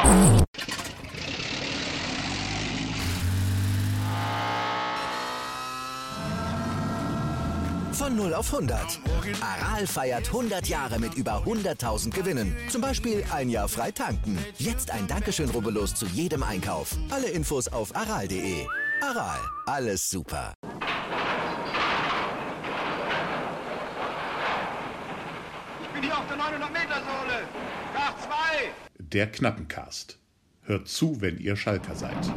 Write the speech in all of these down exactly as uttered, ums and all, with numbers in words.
Von null auf hundert. Aral feiert hundert Jahre mit über hunderttausend Gewinnen. Zum Beispiel ein Jahr frei tanken. Jetzt ein Dankeschön, rubbellos zu jedem Einkauf. Alle Infos auf aral punkt de. Aral, alles super. Ich bin hier auf der neunhundert Meter Sohle. Nach zwei. Der Knappencast. Hört zu, wenn ihr Schalker seid.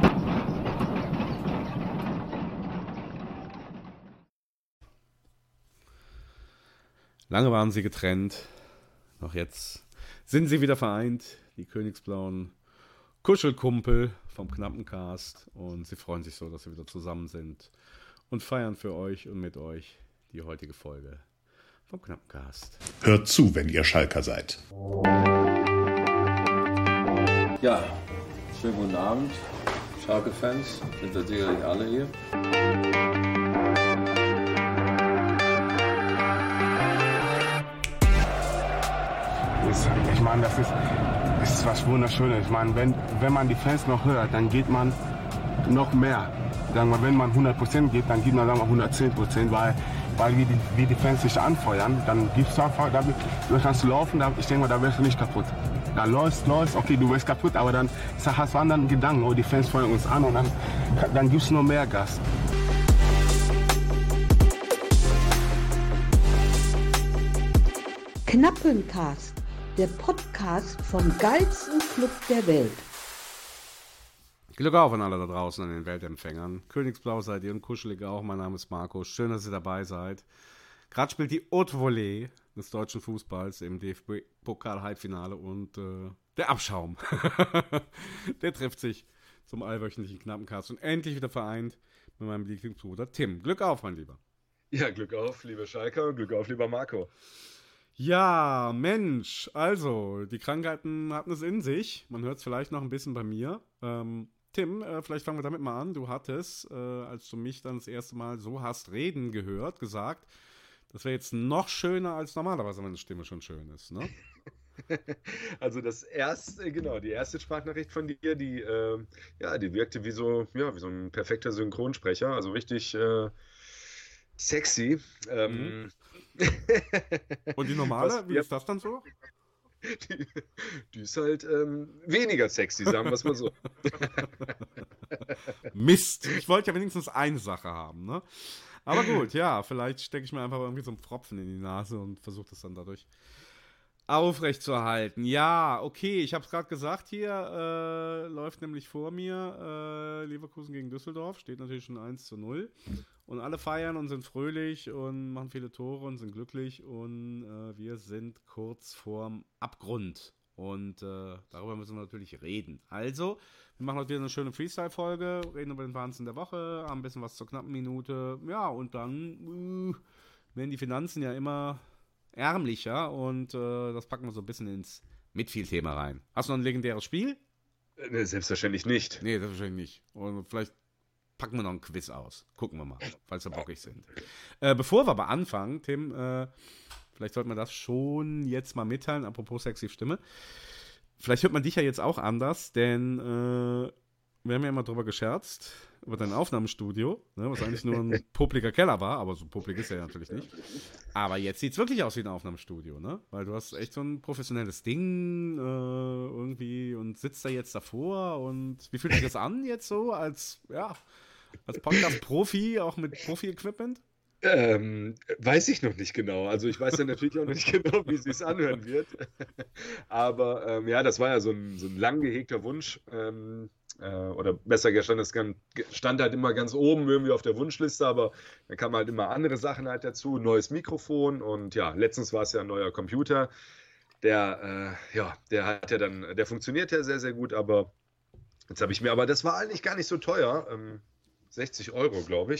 Lange waren sie getrennt, doch jetzt sind sie wieder vereint, die Königsblauen Kuschelkumpel vom Knappencast, und sie freuen sich so, dass sie wieder zusammen sind und feiern für euch und mit euch die heutige Folge vom Knappencast. Hört zu, wenn ihr Schalker seid. Ja, schönen guten Abend, Schalke-Fans, sind wir sicherlich alle hier. Ich meine, das ist, ist was Wunderschönes. Ich meine, wenn, wenn man die Fans noch hört, dann geht man noch mehr. Sagen wir, wenn man hundert Prozent geht, dann gibt man sagen wir, hundertzehn Prozent, weil, weil wie, die, wie die Fans sich anfeuern, dann gibst du einfach, da, du kannst laufen, da, ich denke mal, da wirst du nicht kaputt. Da läufst, läufst, okay, du wirst kaputt, aber dann hast du anderen Gedanken, oh, die Fans feuern uns an, und dann, dann gibst du noch mehr Gas. Knappencast, der Podcast vom geilsten Club der Welt. Glück auf an alle da draußen, an den Weltempfängern. Königsblau seid ihr und kuschelig auch. Mein Name ist Marco. Schön, dass ihr dabei seid. Gerade spielt die Haute Volée des deutschen Fußballs im D F B-Pokal-Halbfinale und äh, der Abschaum, der trifft sich zum allwöchentlichen Knappencast und endlich wieder vereint mit meinem Lieblingsbruder Tim. Glück auf, mein Lieber. Ja, Glück auf, lieber Schalker, Glück auf, lieber Marco. Ja, Mensch, also, die Krankheiten hatten es in sich. Man hört es vielleicht noch ein bisschen bei mir. Ähm, Tim, äh, vielleicht fangen wir damit mal an. Du hattest, äh, als du mich dann das erste Mal so hast reden gehört, gesagt, das wäre jetzt noch schöner, als normalerweise meine Stimme schon schön ist, ne? Also das erste, genau, die erste Sprachnachricht von dir, die, äh, ja, die wirkte wie so, ja, wie so ein perfekter Synchronsprecher, also richtig äh, sexy. Ähm, mhm. Und die normale, was, wie ja, ist das dann so? Die, die ist halt ähm, weniger sexy, sagen wir es mal so. Mist, ich wollte ja wenigstens eine Sache haben, ne? Aber gut, ja, vielleicht stecke ich mir einfach irgendwie so einen Pfropfen in die Nase und versuche das dann dadurch aufrechtzuerhalten. Ja, okay, ich habe es gerade gesagt, hier äh, läuft nämlich vor mir äh, Leverkusen gegen Düsseldorf, steht natürlich schon eins zu null. Und alle feiern und sind fröhlich und machen viele Tore und sind glücklich, und äh, wir sind kurz vorm Abgrund. Und äh, darüber müssen wir natürlich reden. Also, wir machen heute wieder eine schöne Freestyle-Folge, reden über den Wahnsinn der Woche, haben ein bisschen was zur knappen Minute. Ja, und dann äh, werden die Finanzen ja immer ärmlicher, und äh, das packen wir so ein bisschen ins Midfield-Thema rein. Hast du noch ein legendäres Spiel? Äh, selbstverständlich nicht. Nee, selbstverständlich nicht. Und vielleicht packen wir noch ein Quiz aus. Gucken wir mal, falls wir bockig sind. Äh, bevor wir aber anfangen, Tim, äh, vielleicht sollten wir das schon jetzt mal mitteilen, apropos sexy Stimme. Vielleicht hört man dich ja jetzt auch anders, denn äh, wir haben ja immer drüber gescherzt, über dein Aufnahmestudio, ne, was eigentlich nur ein popliger Keller war, aber so poplig ist er ja natürlich nicht. Aber jetzt sieht es wirklich aus wie ein Aufnahmestudio, ne? Weil du hast echt so ein professionelles Ding äh, irgendwie und sitzt da jetzt davor, und wie fühlt sich das an jetzt so als, ja, als Podcast-Profi, auch mit Profi-Equipment? Ähm, weiß ich noch nicht genau. Also ich weiß ja natürlich auch noch nicht genau, wie es sich anhören wird. Aber ähm, ja, das war ja so ein, so ein lang gehegter Wunsch. Ähm, äh, oder besser gestanden, das stand halt immer ganz oben irgendwie auf der Wunschliste, aber dann kamen halt immer andere Sachen halt dazu. Neues Mikrofon, und ja, letztens war es ja ein neuer Computer. Der, äh, ja, der hat ja dann, der funktioniert ja sehr, sehr gut, aber jetzt habe ich mir, aber das war eigentlich gar nicht so teuer. Ähm, sechzig Euro, glaube ich.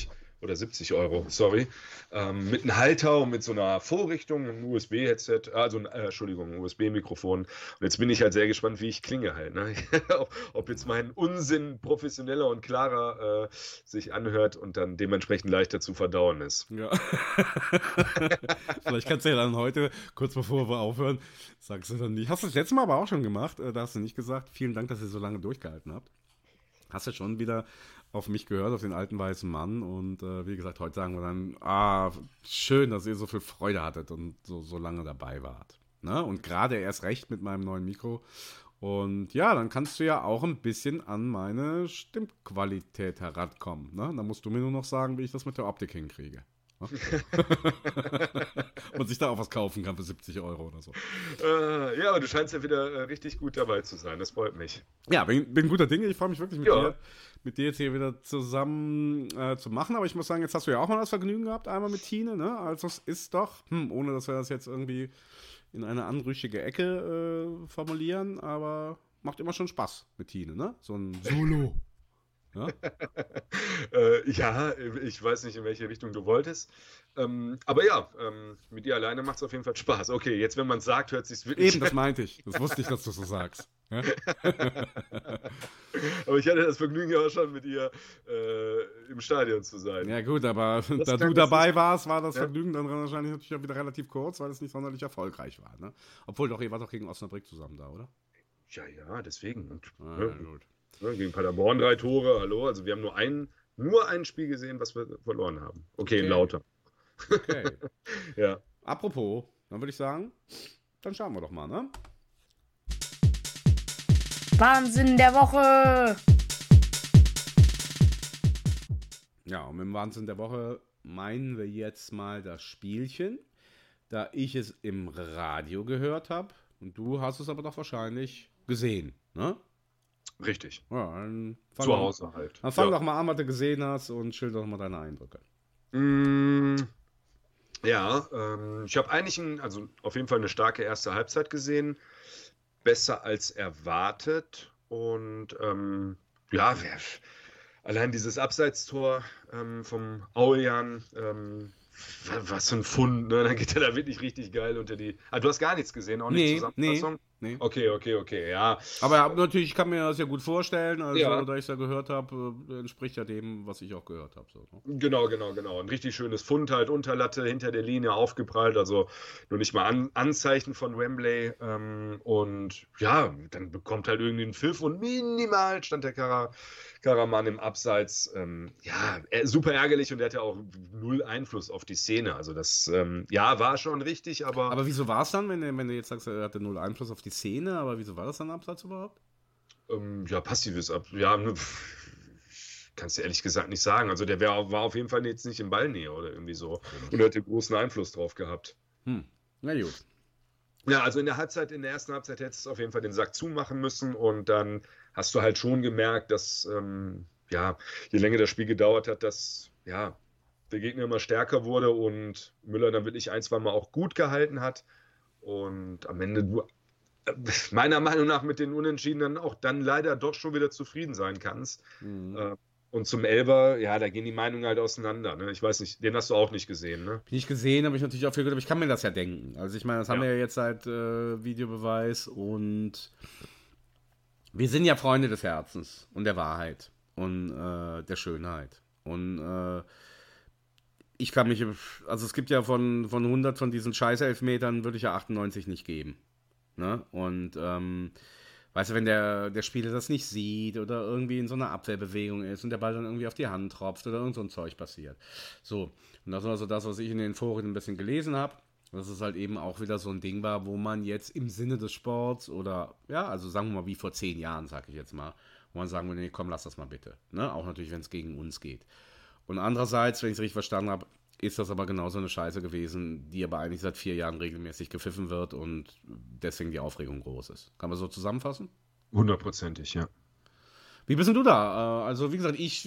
oder siebzig Euro, sorry, ähm, mit einem Halter und mit so einer Vorrichtung, einem U S B-Headset, also äh, Entschuldigung, ein U S B-Mikrofon. Und jetzt bin ich halt sehr gespannt, wie ich klinge halt. Ne? Ob jetzt mein Unsinn professioneller und klarer äh, sich anhört und dann dementsprechend leichter zu verdauen ist. Ja. Vielleicht kannst du ja dann heute, kurz bevor wir aufhören, sagst du dann nicht. Hast du das letzte Mal aber auch schon gemacht, da hast du nicht gesagt, vielen Dank, dass ihr so lange durchgehalten habt. Hast du schon wieder auf mich gehört, auf den alten weißen Mann und äh, wie gesagt, heute sagen wir dann, ah, schön, dass ihr so viel Freude hattet und so, so lange dabei wart. Ne? Und gerade erst recht mit meinem neuen Mikro. Und ja, dann kannst du ja auch ein bisschen an meine Stimmqualität herankommen. Ne? Dann musst du mir nur noch sagen, wie ich das mit der Optik hinkriege. Und sich da auch was kaufen kann für siebzig Euro oder so. Äh, ja, aber du scheinst ja wieder äh, richtig gut dabei zu sein. Das freut mich. Ja, bin, bin guter Dinge. Ich freue mich wirklich mit, ja. dir, mit dir jetzt hier wieder zusammen äh, zu machen. Aber ich muss sagen, jetzt hast du ja auch mal das Vergnügen gehabt, einmal mit Tine. Ne? Also es ist doch, hm, ohne dass wir das jetzt irgendwie in eine anrüchige Ecke äh, formulieren, aber macht immer schon Spaß mit Tine, ne? So ein Solo. Ja? äh, ja, ich weiß nicht, in welche Richtung du wolltest. Ähm, aber ja, ähm, mit dir alleine macht es auf jeden Fall Spaß. Okay, jetzt, wenn man es sagt, hört es sich wirklich... Eben, das meinte ich. Das wusste ich, dass du so sagst. Ja? Aber ich hatte das Vergnügen ja auch schon, mit ihr äh, im Stadion zu sein. Ja gut, aber das da du dabei warst, war das ja. Vergnügen dann wahrscheinlich natürlich auch wieder relativ kurz, weil es nicht sonderlich erfolgreich war. Ne? Obwohl doch, ihr wart doch gegen Osnabrück zusammen da, oder? Ja, ja, deswegen. Und, ah, ja, gut. Ja, gegen Paderborn drei Tore, hallo. Also wir haben nur ein, nur ein Spiel gesehen, was wir verloren haben. Okay, okay. In Lauter. Okay. Ja. Apropos, dann würde ich sagen, dann schauen wir doch mal, ne? Wahnsinn der Woche! Ja, und mit dem Wahnsinn der Woche meinen wir jetzt mal das Spielchen, da ich es im Radio gehört habe und du hast es aber doch wahrscheinlich gesehen, ne? Richtig. Ja, dann fang Zu Hause mal, halt. Dann fang ja. doch mal an, was du gesehen hast und schilder doch mal deine Eindrücke. Mm, ja, ähm, ich habe eigentlich ein, also auf jeden Fall eine starke erste Halbzeit gesehen. Besser als erwartet. Und ähm, ja, wer, allein dieses Abseitstor ähm, vom Aujan, ähm, was für ein Fund, ne? Dann geht er da wirklich richtig geil unter die... Ah, du hast gar nichts gesehen, auch nicht nee, Zusammenfassung? Nee, nee. Okay, okay, okay, ja. Aber natürlich, ich kann mir das ja gut vorstellen, also ja. da ich es ja gehört habe, entspricht ja dem, was ich auch gehört habe. So, ne? Genau, genau, genau. Ein richtig schönes Fund halt, Unterlatte, hinter der Linie aufgeprallt, also nur nicht mal An Anzeichen von Wembley. Ähm, und ja, dann bekommt halt irgendwie einen Pfiff und minimal stand der Kara Karaman im Abseits. Ähm, ja, super ärgerlich und der hat ja auch null Einfluss auf die Szene. Also das, ähm, ja, war schon richtig, aber... Aber wieso war es dann, wenn du, wenn du jetzt sagst, er hatte null Einfluss auf die Szene, aber wieso war das dann Abseits überhaupt? Ähm, ja, passives Ab... Ja, kannst du ehrlich gesagt nicht sagen. Also der wär, war auf jeden Fall jetzt nicht in Ballnähe oder irgendwie so. Und er hätte großen Einfluss drauf gehabt. Hm, na gut. Ja, also in der Halbzeit, in der ersten Halbzeit hättest du auf jeden Fall den Sack zumachen müssen und dann hast du halt schon gemerkt, dass, ähm, ja, je länger das Spiel gedauert hat, dass, ja, der Gegner immer stärker wurde und Müller dann wirklich ein, zwei Mal auch gut gehalten hat und am Ende du, äh, meiner Meinung nach mit den Unentschieden dann auch dann leider doch schon wieder zufrieden sein kannst. Mhm. Äh, Und zum Elfer, ja, da gehen die Meinungen halt auseinander. Ne? Ich weiß nicht, den hast du auch nicht gesehen, ne? Nicht gesehen, habe ich natürlich auch viel gehört, aber ich kann mir das ja denken. Also ich meine, das haben ja. wir ja jetzt seit äh, Videobeweis und wir sind ja Freunde des Herzens und der Wahrheit und äh, der Schönheit. Und äh, ich kann mich, also es gibt ja von, von hundert von diesen Scheiß-Elfmetern würde ich ja achtundneunzig nicht geben. Ne? Und ähm, weißt du, wenn der, der Spieler das nicht sieht oder irgendwie in so einer Abwehrbewegung ist und der Ball dann irgendwie auf die Hand tropft oder irgend so ein Zeug passiert. So, und das war so das, was ich in den Foren ein bisschen gelesen habe. Dass es halt eben auch wieder so ein Ding war, wo man jetzt im Sinne des Sports oder, ja, also sagen wir mal wie vor zehn Jahren, sag ich jetzt mal, wo man sagen würde, nee, komm, lass das mal bitte. Ne? Auch natürlich, wenn es gegen uns geht. Und andererseits, wenn ich es richtig verstanden habe, ist das aber genauso eine Scheiße gewesen, die aber eigentlich seit vier Jahren regelmäßig gepfiffen wird und deswegen die Aufregung groß ist. Kann man so zusammenfassen? Hundertprozentig, ja. Wie bist denn du da? Also wie gesagt, ich,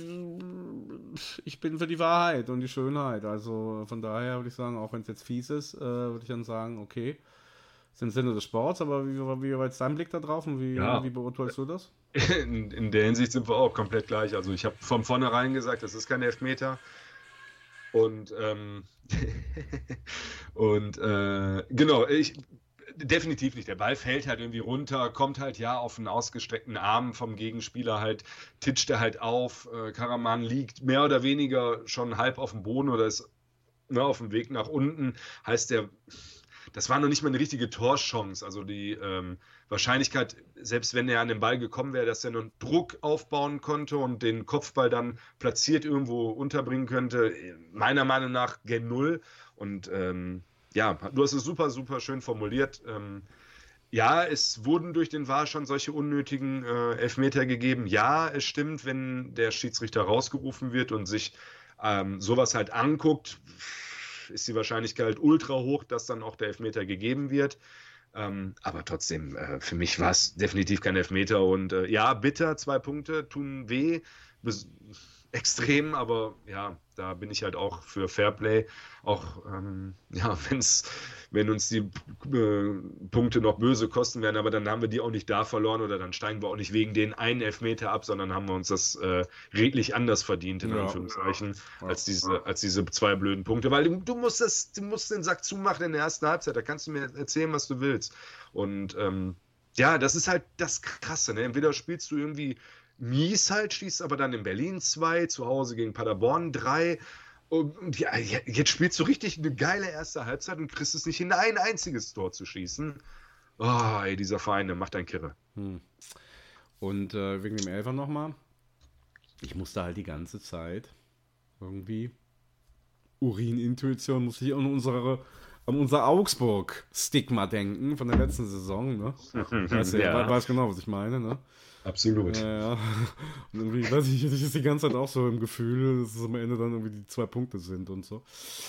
ich bin für die Wahrheit und die Schönheit. Also von daher würde ich sagen, auch wenn es jetzt fies ist, äh, würde ich dann sagen, okay, ist im Sinne des Sports, aber wie, wie war jetzt dein Blick da drauf und wie, ja. wie beurteilst du das? In, in der Hinsicht sind wir auch komplett gleich. Also ich habe von vornherein gesagt, das ist kein Elfmeter. Und, ähm, und äh, genau, ich definitiv nicht. Der Ball fällt halt irgendwie runter, kommt halt ja auf einen ausgestreckten Arm vom Gegenspieler halt, titscht er halt auf. Äh, Karaman liegt mehr oder weniger schon halb auf dem Boden oder ist ne, auf dem Weg nach unten. Heißt der, das war noch nicht mal eine richtige Torchance. Also die ähm, Wahrscheinlichkeit, selbst wenn er an den Ball gekommen wäre, dass er nur Druck aufbauen konnte und den Kopfball dann platziert irgendwo unterbringen könnte, meiner Meinung nach gen Null. Und ähm, ja, du hast es super, super schön formuliert. Ähm, ja, es wurden durch den V A R schon solche unnötigen äh, Elfmeter gegeben. Ja, es stimmt, wenn der Schiedsrichter rausgerufen wird und sich ähm, sowas halt anguckt, ist die Wahrscheinlichkeit ultra hoch, dass dann auch der Elfmeter gegeben wird. Ähm, aber trotzdem, äh, für mich war es definitiv kein Elfmeter. Und äh, ja, bitter, zwei Punkte tun weh. Bes- extrem, aber ja, da bin ich halt auch für Fairplay. Auch, ähm, ja, wenn's, wenn uns die äh, Punkte noch böse kosten werden, aber dann haben wir die auch nicht da verloren oder dann steigen wir auch nicht wegen den einen Elfmeter ab, sondern haben wir uns das äh, redlich anders verdient, in Ja. Anführungszeichen, Ja. als diese, als diese zwei blöden Punkte. Weil du, du, musst das, du musst den Sack zumachen in der ersten Halbzeit, da kannst du mir erzählen, was du willst. Und ähm, ja, das ist halt das Krasse, ne? Entweder spielst du irgendwie mies halt, schießt aber dann in Berlin zwei, zu Hause gegen Paderborn drei. Und ja, jetzt spielst du richtig eine geile erste Halbzeit und kriegst es nicht hin, ein einziges Tor zu schießen. Oh, ey, dieser Verein, der macht einen Kirre. Hm. Und äh, wegen dem Elfer nochmal. Ich musste halt die ganze Zeit irgendwie Urinintuition, musste ich an unsere, an unser Augsburg-Stigma denken von der letzten Saison. Ne? Weißt du, Ja. ja. Weiß genau, was ich meine. Ne? Absolut. Ja, ja. Und irgendwie, weiß ich, ich ist die ganze Zeit auch so im Gefühl, dass es am Ende dann irgendwie die zwei Punkte sind und so.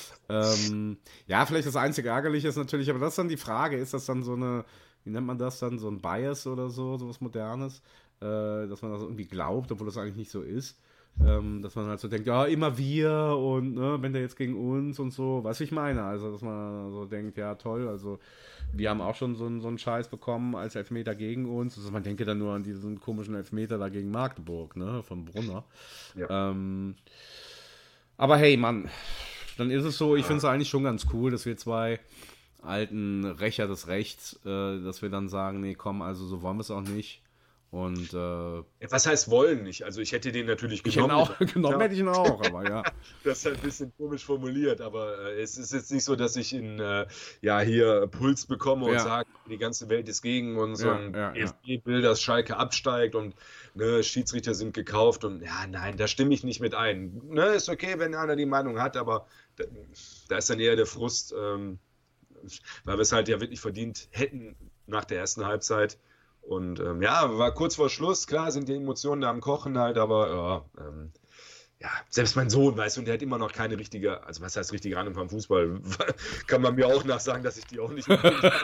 Ähm, ja, vielleicht das einzige Ärgerliche ist natürlich, aber das ist dann die Frage, ist das dann so eine, wie nennt man das dann, so ein Bias oder so, sowas Modernes, äh, dass man das irgendwie glaubt, obwohl das eigentlich nicht so ist. Ähm, dass man halt so denkt, ja, immer wir und ne, wenn der jetzt gegen uns und so, was ich meine, also dass man so denkt, ja toll, also wir haben auch schon so, einen- so einen Scheiß bekommen als Elfmeter gegen uns, also man denke dann nur an diesen komischen Elfmeter da gegen Magdeburg, ne, von Brunner. Ja. Ähm, aber hey, Mann, dann ist es so, ich finde es eigentlich schon ganz cool, dass wir zwei alten Rächer des Rechts, äh, dass wir dann sagen, nee, komm, also so wollen wir es auch nicht. Und äh, Was heißt wollen nicht? Also ich hätte den natürlich ich hätte ihn genommen. auch genommen, hätte ich ihn auch, aber ja. Das ist halt ein bisschen komisch formuliert, aber äh, es ist jetzt nicht so, dass ich in, äh, ja, hier Puls bekomme und Ja. sage, die ganze Welt ist gegen uns Ja, und ja, ja. F D will, dass Schalke absteigt und ne, Schiedsrichter sind gekauft und ja, nein, da stimme ich nicht mit ein. Ne, ist okay, wenn einer die Meinung hat, aber da, da ist dann eher der Frust, ähm, weil wir es halt ja wirklich verdient hätten nach der ersten Halbzeit. Und ähm, ja, war kurz vor Schluss, klar sind die Emotionen da am Kochen halt, aber ja, ähm, ja, selbst mein Sohn, weißt du, und der hat immer noch keine richtige, also was heißt richtige Ahnung vom Fußball, kann man mir auch nachsagen, dass ich die auch nicht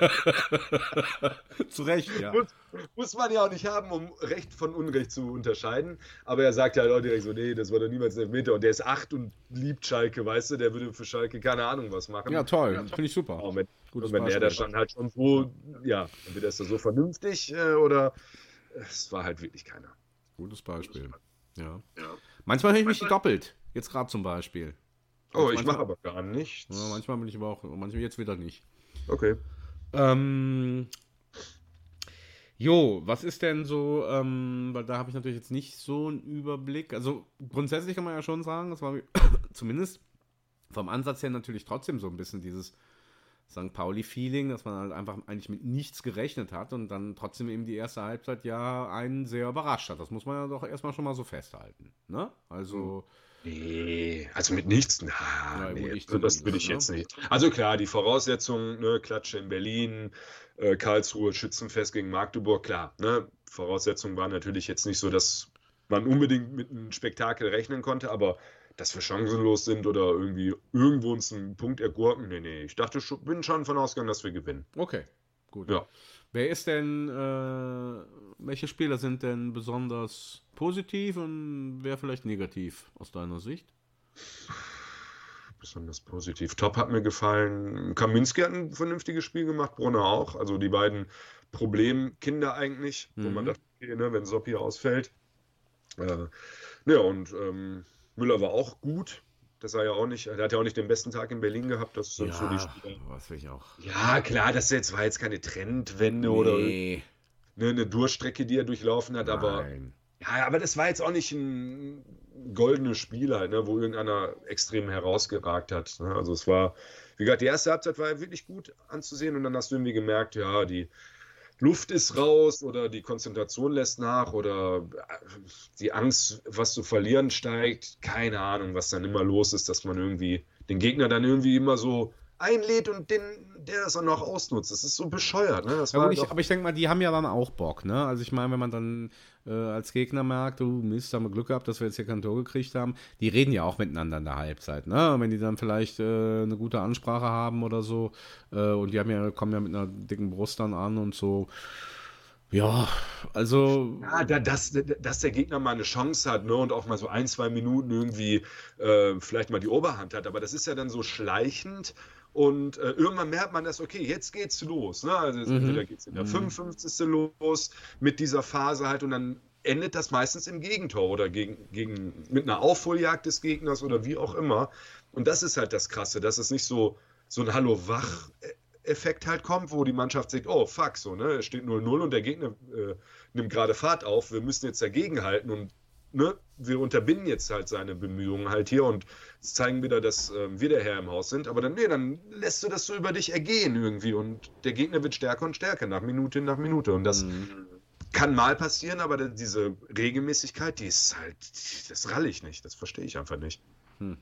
Zu Recht, ja. muss, muss man ja auch nicht haben, um Recht von Unrecht zu unterscheiden, aber er sagt ja halt auch direkt so, nee, das war doch niemals ein Elfmeter und der ist acht und liebt Schalke, weißt du, der würde für Schalke keine Ahnung was machen. Ja, toll, finde ich super. Und wenn, Gutes und wenn er Beispiel. das dann halt schon so, ja, entweder ist er so vernünftig äh, oder es war halt wirklich keiner. Gutes Beispiel. Ja. Ja. Manchmal höre ich mich doppelt. Jetzt gerade zum Beispiel. Oh, ich Manchmal- mache aber gar nichts. Ja, manchmal bin ich aber auch, manchmal jetzt wieder nicht. Okay. Ähm, jo, was ist denn so, ähm, weil da habe ich natürlich jetzt nicht so einen Überblick. Also grundsätzlich kann man ja schon sagen, das war zumindest vom Ansatz her natürlich trotzdem so ein bisschen dieses Sankt Pauli-Feeling, dass man halt einfach eigentlich mit nichts gerechnet hat und dann trotzdem eben die erste Halbzeit ja einen sehr überrascht hat. Das muss man ja doch erstmal schon mal so festhalten. Ne? Also. Nee, also mit nichts. Na, Ja, gut, nee, ich also das zumindest, will ich ne? jetzt nicht. Also klar, die Voraussetzungen, ne, Klatsche in Berlin, äh, Karlsruhe, Schützenfest gegen Magdeburg, klar. Ne, Voraussetzungen waren natürlich jetzt nicht so, dass man unbedingt mit einem Spektakel rechnen konnte, aber dass wir chancenlos sind oder irgendwie irgendwo uns einen Punkt ergurken, nee, nee. Ich dachte, schon, bin schon von ausgegangen, dass wir gewinnen. Okay, gut. Ja. Wer ist denn, äh, welche Spieler sind denn besonders positiv und wer vielleicht negativ aus deiner Sicht? Besonders positiv. Top hat mir gefallen. Kaminski hat ein vernünftiges Spiel gemacht, Brunner auch. Also die beiden Problemkinder eigentlich, wo Mhm. man dachte, okay, ne, wenn Soppi ausfällt. Äh, ja, und ähm, Müller war auch gut. Das war ja auch nicht, er hat ja auch nicht den besten Tag in Berlin gehabt. Das sind ja, so die Spieler. was will ich auch. Ja, klar, das jetzt, war jetzt keine Trendwende nee. oder eine, eine Durchstrecke, die er durchlaufen hat, Nein. aber ja, aber das war jetzt auch nicht ein goldenes Spiel halt, ne, wo irgendeiner extrem herausgeragt hat. Ne? Also es war, wie gesagt, die erste Halbzeit war wirklich gut anzusehen und dann hast du irgendwie gemerkt, ja, die Luft ist raus oder die Konzentration lässt nach oder die Angst, was zu verlieren, steigt. Keine Ahnung, was dann immer los ist, dass man irgendwie den Gegner dann irgendwie immer so einlädt und den, der das dann noch ausnutzt. Das ist so bescheuert. Ne? Das ja, war ich, aber ich denke mal, die haben ja dann auch Bock. Ne? Also ich meine, wenn man dann äh, als Gegner merkt, du Mist, haben wir Glück gehabt, dass wir jetzt hier kein Tor gekriegt haben, die reden ja auch miteinander in der Halbzeit. Ne? Wenn die dann vielleicht äh, eine gute Ansprache haben oder so äh, und die haben ja, kommen ja mit einer dicken Brust dann an und so. Ja, also... Ja, da, dass, dass der Gegner mal eine Chance hat, ne, und auch mal so ein, zwei Minuten irgendwie äh, vielleicht mal die Oberhand hat, aber das ist ja dann so schleichend und äh, irgendwann merkt man das, okay, jetzt geht's los, ne, also mhm. entweder geht's in der fünfundfünfzigsten los mit dieser Phase halt und dann endet das meistens im Gegentor oder gegen, gegen, mit einer Aufholjagd des Gegners oder wie auch immer und das ist halt das Krasse, dass es nicht so, so ein Hallo-Wach- Effekt halt kommt, wo die Mannschaft sagt, oh fuck, so, ne, es steht null null und der Gegner äh, nimmt gerade Fahrt auf, wir müssen jetzt dagegenhalten und ne, wir unterbinden jetzt halt seine Bemühungen halt hier und zeigen wieder, dass äh, wir der Herr im Haus sind, aber dann, nee, dann lässt du das so über dich ergehen irgendwie und der Gegner wird stärker und stärker nach Minute nach Minute und das mhm. kann mal passieren, aber diese Regelmäßigkeit, die ist halt, das ralle ich nicht, das verstehe ich einfach nicht. Hm.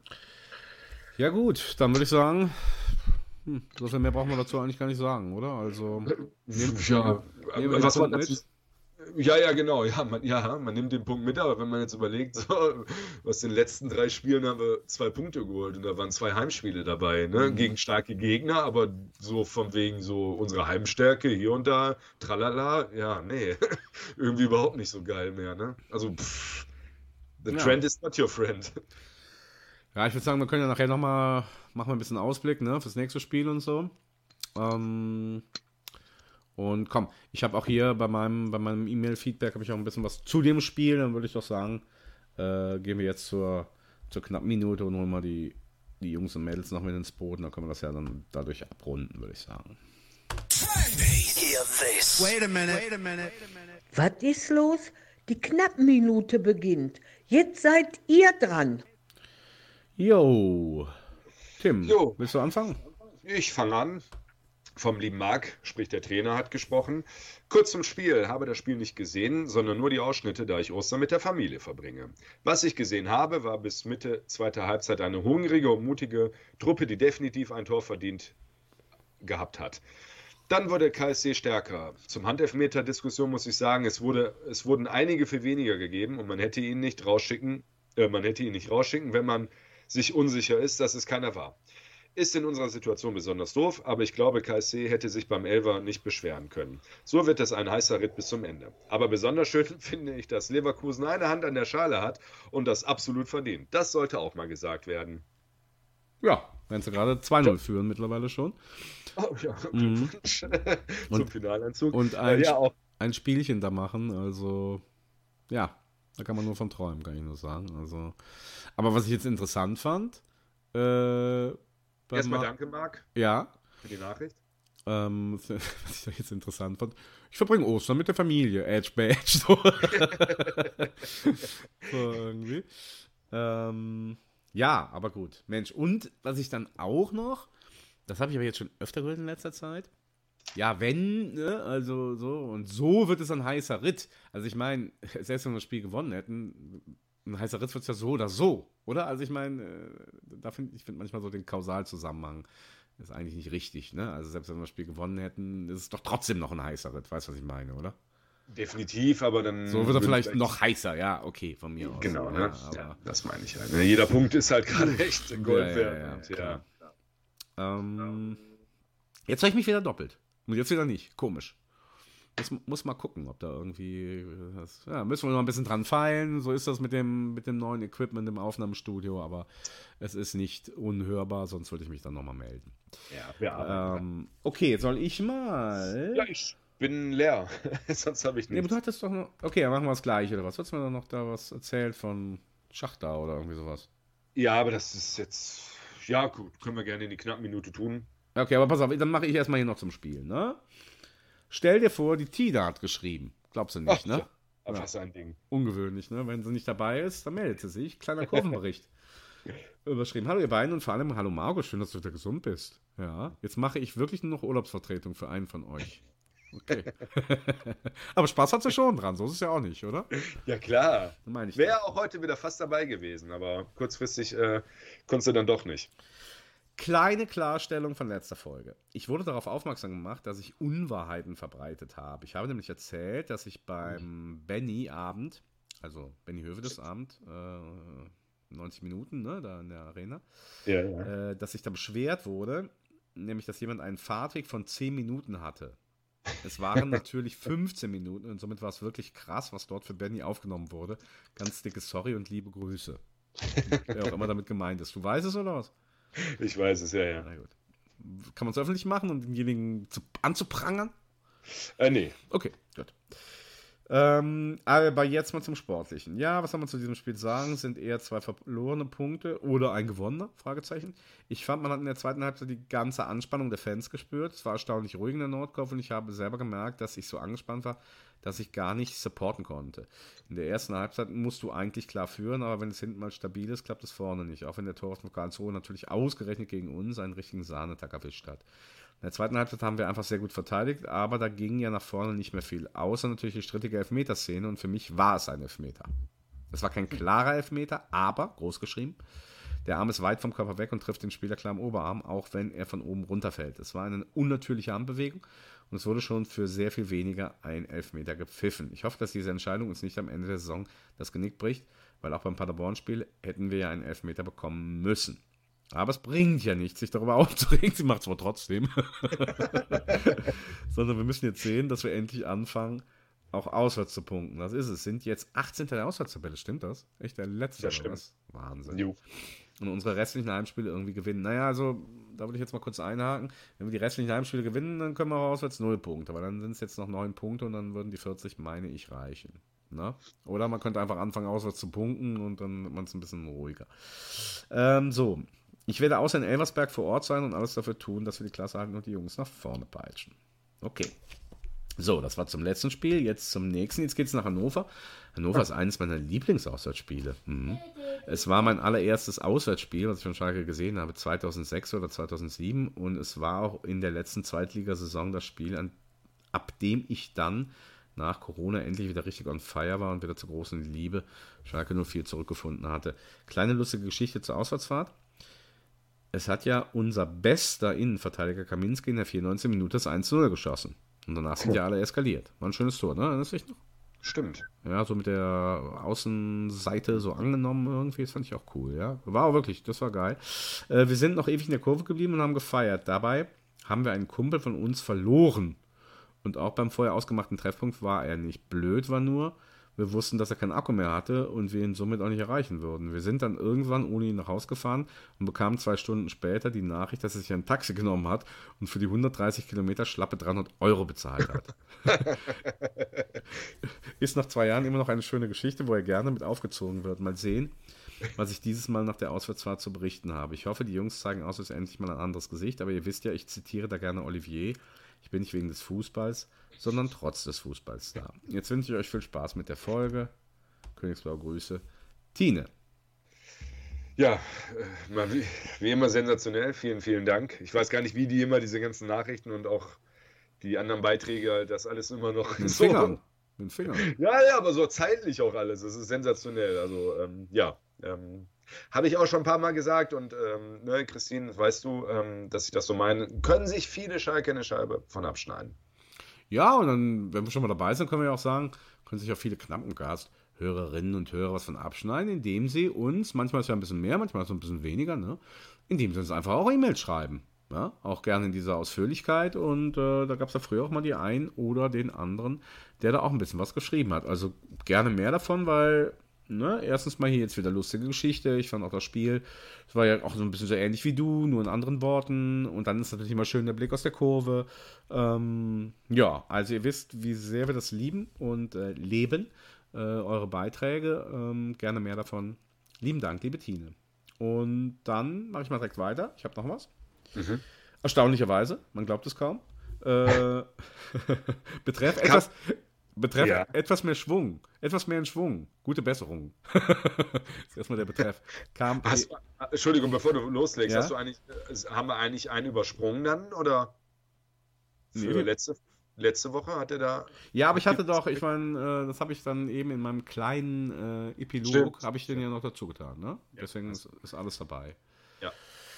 Ja gut, dann würde ich sagen, Hm, so viel mehr brauchen wir dazu eigentlich gar nicht sagen, oder? Also, nehmt, ja, nehmen was man dazu, ja, ja, genau, ja man, ja, man nimmt den Punkt mit, aber wenn man jetzt überlegt, so, aus den letzten drei Spielen haben wir zwei Punkte geholt und da waren zwei Heimspiele dabei, ne, mhm. gegen starke Gegner, aber so von wegen so unserer Heimstärke hier und da, tralala, ja, nee, irgendwie überhaupt nicht so geil mehr, ne? Also, pff, the ja. trend is not your friend. Ja, ich würde sagen, wir können ja nachher nochmal, machen wir ein bisschen Ausblick, ne, fürs nächste Spiel und so. Ähm, und komm, ich habe auch hier bei meinem, bei meinem E-Mail-Feedback habe ich auch ein bisschen was zu dem Spiel, dann würde ich doch sagen, äh, gehen wir jetzt zur, zur knappen Minute und holen mal die, die Jungs und Mädels noch mit ins Boot, und dann können wir das ja dann dadurch abrunden, würde ich sagen. Wait a minute. Wait a minute. Was ist los? Die Knappenminute beginnt. Jetzt seid ihr dran. Jo, Tim, jo. willst du anfangen? Ich fange an. Vom lieben Marc, sprich der Trainer, hat gesprochen. Kurz zum Spiel, habe das Spiel nicht gesehen, sondern nur die Ausschnitte, da ich Ostern mit der Familie verbringe. Was ich gesehen habe, war bis Mitte zweiter Halbzeit eine hungrige und mutige Truppe, die definitiv ein Tor verdient gehabt hat. Dann wurde K S C stärker. Zum Handelfmeter-Diskussion muss ich sagen, es, wurde, es wurden einige für weniger gegeben und man hätte ihn nicht rausschicken, äh, man hätte ihn nicht rausschicken, wenn man sich unsicher ist, dass es keiner war. Ist in unserer Situation besonders doof, aber ich glaube, K S C hätte sich beim Elfer nicht beschweren können. So wird es ein heißer Ritt bis zum Ende. Aber besonders schön finde ich, dass Leverkusen eine Hand an der Schale hat und das absolut verdient. Das sollte auch mal gesagt werden. Ja, wenn sie gerade zwei null führen mittlerweile schon. Oh ja, Glückwunsch mhm. zum und, Finalanzug. Und ein, ja, auch. ein Spielchen da machen, also ja, da kann man nur von träumen, kann ich nur sagen. Also, aber was ich jetzt interessant fand, äh, erstmal danke, Marc. Ja. Für die Nachricht. Ähm, was ich jetzt interessant fand, ich verbringe Ostern mit der Familie, Edge Badge, so. So irgendwie. Ähm, ja, aber gut, Mensch. Und was ich dann auch noch, das habe ich aber jetzt schon öfter gehört in letzter Zeit, ja, wenn, ne, also so, und so wird es ein heißer Ritt. Also ich meine, selbst wenn wir das Spiel gewonnen hätten, ein heißer Ritt wird es ja so oder so, oder? Also ich meine, äh, da finde ich find manchmal so den Kausalzusammenhang ist eigentlich nicht richtig, ne? Also selbst wenn wir das Spiel gewonnen hätten, ist es doch trotzdem noch ein heißer Ritt, weißt du, was ich meine, oder? Definitiv, aber dann... So wird er vielleicht noch heißer, ja, okay, von mir aus. Genau, ne? Ja, aber ja, das meine ich halt. Jeder Punkt ist halt gerade echt Gold wert. Ja, ja, ja, ähm, jetzt habe ich mich wieder doppelt. Und jetzt wieder nicht. Komisch. Muss, muss mal gucken, ob da irgendwie... Das, ja, müssen wir noch ein bisschen dran feilen. So ist das mit dem, mit dem neuen Equipment im Aufnahmestudio, aber es ist nicht unhörbar, sonst würde ich mich dann nochmal melden. Ja, wir arbeiten. Ähm, okay, soll ich mal... Ja, ich bin leer. Sonst habe ich nichts. Nee, aber du hattest doch noch... Okay, dann machen wir das gleich, oder was? Hast du mir noch da was erzählt von Schachter oder irgendwie sowas? Ja, aber das ist jetzt, ja gut, können wir gerne in die knappen Minute tun. Okay, aber pass auf, dann mache ich erstmal hier noch zum Spiel, ne? Stell dir vor, die Tina hat geschrieben. Glaubst du nicht, Ach, ne? Ja, Ja. was ein Ding. Ungewöhnlich, ne? Wenn sie nicht dabei ist, dann meldet sie sich. Kleiner Kurvenbericht. Überschrieben. Hallo ihr beiden und vor allem hallo Margot, schön, dass du wieder gesund bist. Ja, jetzt mache ich wirklich nur noch Urlaubsvertretung für einen von euch. Okay. Aber Spaß hat sie schon dran, so ist es ja auch nicht, oder? Ja, klar. Meine ich Wäre auch heute wieder fast dabei gewesen, aber kurzfristig äh, konntest du dann doch nicht. Kleine Klarstellung von letzter Folge. Ich wurde darauf aufmerksam gemacht, dass ich Unwahrheiten verbreitet habe. Ich habe nämlich erzählt, dass ich beim Benny-Abend, also Benny Hövedes Abend, äh, neunzig Minuten, ne, da in der Arena, Ja, ja. äh, dass ich da beschwert wurde, nämlich, dass jemand einen Fahrtweg von zehn Minuten hatte. Es waren natürlich fünfzehn Minuten und somit war es wirklich krass, was dort für Benny aufgenommen wurde. Ganz dicke Sorry und liebe Grüße. Wer auch immer damit gemeint ist. Du weißt es oder was? Ich weiß es, ja, ja. Na gut. Kann man es öffentlich machen, um denjenigen zu, anzuprangern? Äh, nee. Okay, gut. Ähm, aber jetzt mal zum Sportlichen. Ja, was soll man zu diesem Spiel sagen? Sind eher zwei verlorene Punkte oder ein gewonnener? Fragezeichen. Ich fand, man hat in der zweiten Halbzeit die ganze Anspannung der Fans gespürt. Es war erstaunlich ruhig in der Nordkurve und ich habe selber gemerkt, dass ich so angespannt war, dass ich gar nicht supporten konnte. In der ersten Halbzeit musst du eigentlich klar führen, aber wenn es hinten mal stabil ist, klappt es vorne nicht. Auch wenn der Torwart von Karlsruhe natürlich ausgerechnet gegen uns einen richtigen Sahnetag erwischt hat. In der zweiten Halbzeit haben wir einfach sehr gut verteidigt, aber da ging ja nach vorne nicht mehr viel. Außer natürlich die strittige Elfmeterszene und für mich war es ein Elfmeter. Es war kein klarer Elfmeter, aber, groß geschrieben, der Arm ist weit vom Körper weg und trifft den Spieler klar am Oberarm, auch wenn er von oben runterfällt. Es war eine unnatürliche Armbewegung und es wurde schon für sehr viel weniger ein Elfmeter gepfiffen. Ich hoffe, dass diese Entscheidung uns nicht am Ende der Saison das Genick bricht, weil auch beim Paderborn-Spiel hätten wir ja einen Elfmeter bekommen müssen. Aber es bringt ja nichts, sich darüber aufzuregen. Sie macht es aber trotzdem. Sondern wir müssen jetzt sehen, dass wir endlich anfangen, auch auswärts zu punkten. Das ist es. Sind jetzt achtzehn der Auswärtstabelle, stimmt das? Echt der letzte? Das stimmt. Was? Wahnsinn. Jo. Und unsere restlichen Heimspiele irgendwie gewinnen. Naja, also, da würde ich jetzt mal kurz einhaken. Wenn wir die restlichen Heimspiele gewinnen, dann können wir auch auswärts null Punkte. Aber dann sind es jetzt noch neun Punkte und dann würden die vierzig, meine ich, reichen. Na? Oder man könnte einfach anfangen, auswärts zu punkten und dann wird man es ein bisschen ruhiger. Ähm, so. Ich werde außer in Elversberg vor Ort sein und alles dafür tun, dass wir die Klasse halten und die Jungs nach vorne peitschen. Okay. So, das war zum letzten Spiel. Jetzt zum nächsten. Jetzt geht es nach Hannover. Hannover ist eines meiner Lieblingsauswärtsspiele. Mhm. Es war mein allererstes Auswärtsspiel, was ich von Schalke gesehen habe, zweitausendsechs oder zweitausendsieben. Und es war auch in der letzten Zweitligasaison das Spiel, an, ab dem ich dann nach Corona endlich wieder richtig on fire war und wieder zur großen Liebe Schalke null vier zurückgefunden hatte. Kleine lustige Geschichte zur Auswärtsfahrt. Es hat ja unser bester Innenverteidiger Kaminski in der vierundneunzigsten Minute das eins zu null geschossen. Und danach sind ja alle eskaliert. War ein schönes Tor, ne? Erinnerst du dich noch? Stimmt. Ja, so mit der Außenseite so angenommen irgendwie. Das fand ich auch cool, ja. War auch wirklich, das war geil. Äh, wir sind noch ewig in der Kurve geblieben und haben gefeiert. Dabei haben wir einen Kumpel von uns verloren. Und auch beim vorher ausgemachten Treffpunkt war er nicht blöd, war nur, wir wussten, dass er keinen Akku mehr hatte und wir ihn somit auch nicht erreichen würden. Wir sind dann irgendwann ohne ihn nach Hause gefahren und bekamen zwei Stunden später die Nachricht, dass er sich ein Taxi genommen hat und für die hundertdreißig Kilometer schlappe dreihundert Euro bezahlt hat. Ist nach zwei Jahren immer noch eine schöne Geschichte, wo er gerne mit aufgezogen wird. Mal sehen, was ich dieses Mal nach der Auswärtsfahrt zu berichten habe. Ich hoffe, die Jungs zeigen auswärts endlich mal ein anderes Gesicht, aber ihr wisst ja, ich zitiere da gerne Olivier. Ich bin nicht wegen des Fußballs, sondern trotz des Fußballs da. Jetzt wünsche ich euch viel Spaß mit der Folge. Königsblau Grüße. Tine. Ja, äh, mal wie, wie immer sensationell. Vielen, vielen Dank. Ich weiß gar nicht, wie die immer diese ganzen Nachrichten und auch die anderen Beiträge, das alles immer noch Mit so. Fingern. Mit Fingern. Ja, ja, aber so zeitlich auch alles. Das ist sensationell. Also, ähm, ja. Ähm, Habe ich auch schon ein paar Mal gesagt und ähm, ne, Christine, weißt du, ähm, dass ich das so meine, können sich viele Schalke eine Scheibe von abschneiden. Ja, und dann, wenn wir schon mal dabei sind, können wir ja auch sagen, können sich auch viele Knappencast-Hörerinnen und Hörer was von abschneiden, indem sie uns, manchmal ist ja ein bisschen mehr, manchmal ist es ein bisschen weniger, ne, indem sie uns einfach auch E-Mails schreiben. Ja, auch gerne in dieser Ausführlichkeit und äh, da gab es ja früher auch mal die einen oder den anderen, der da auch ein bisschen was geschrieben hat. Also gerne mehr davon, weil Ne, erstens mal hier jetzt wieder lustige Geschichte. Ich fand auch das Spiel, es war ja auch so ein bisschen so ähnlich wie du, nur in anderen Worten. Und dann ist natürlich immer schön der Blick aus der Kurve. Ähm, ja, also ihr wisst, wie sehr wir das lieben und äh, leben. Äh, eure Beiträge, ähm, gerne mehr davon. Lieben Dank, liebe Tine. Und dann mache ich mal direkt weiter. Ich habe noch was. Mhm. Erstaunlicherweise, man glaubt es kaum. Äh, betreff etwas, betreff Ja. etwas mehr Schwung. Etwas mehr in Schwung. Gute Besserung. Das ist erstmal der Betreff. Kam Hast, du- Entschuldigung, bevor du loslegst, Ja? hast du eigentlich, äh, haben wir eigentlich einen übersprungen dann? Oder für Nee. letzte, letzte Woche hat er da. Ja, aber ich hatte doch, ich meine, äh, das habe ich dann eben in meinem kleinen äh, Epilog, Stimmt. habe ich den ja noch dazu getan, ne? Deswegen ist, ist alles dabei. Ja.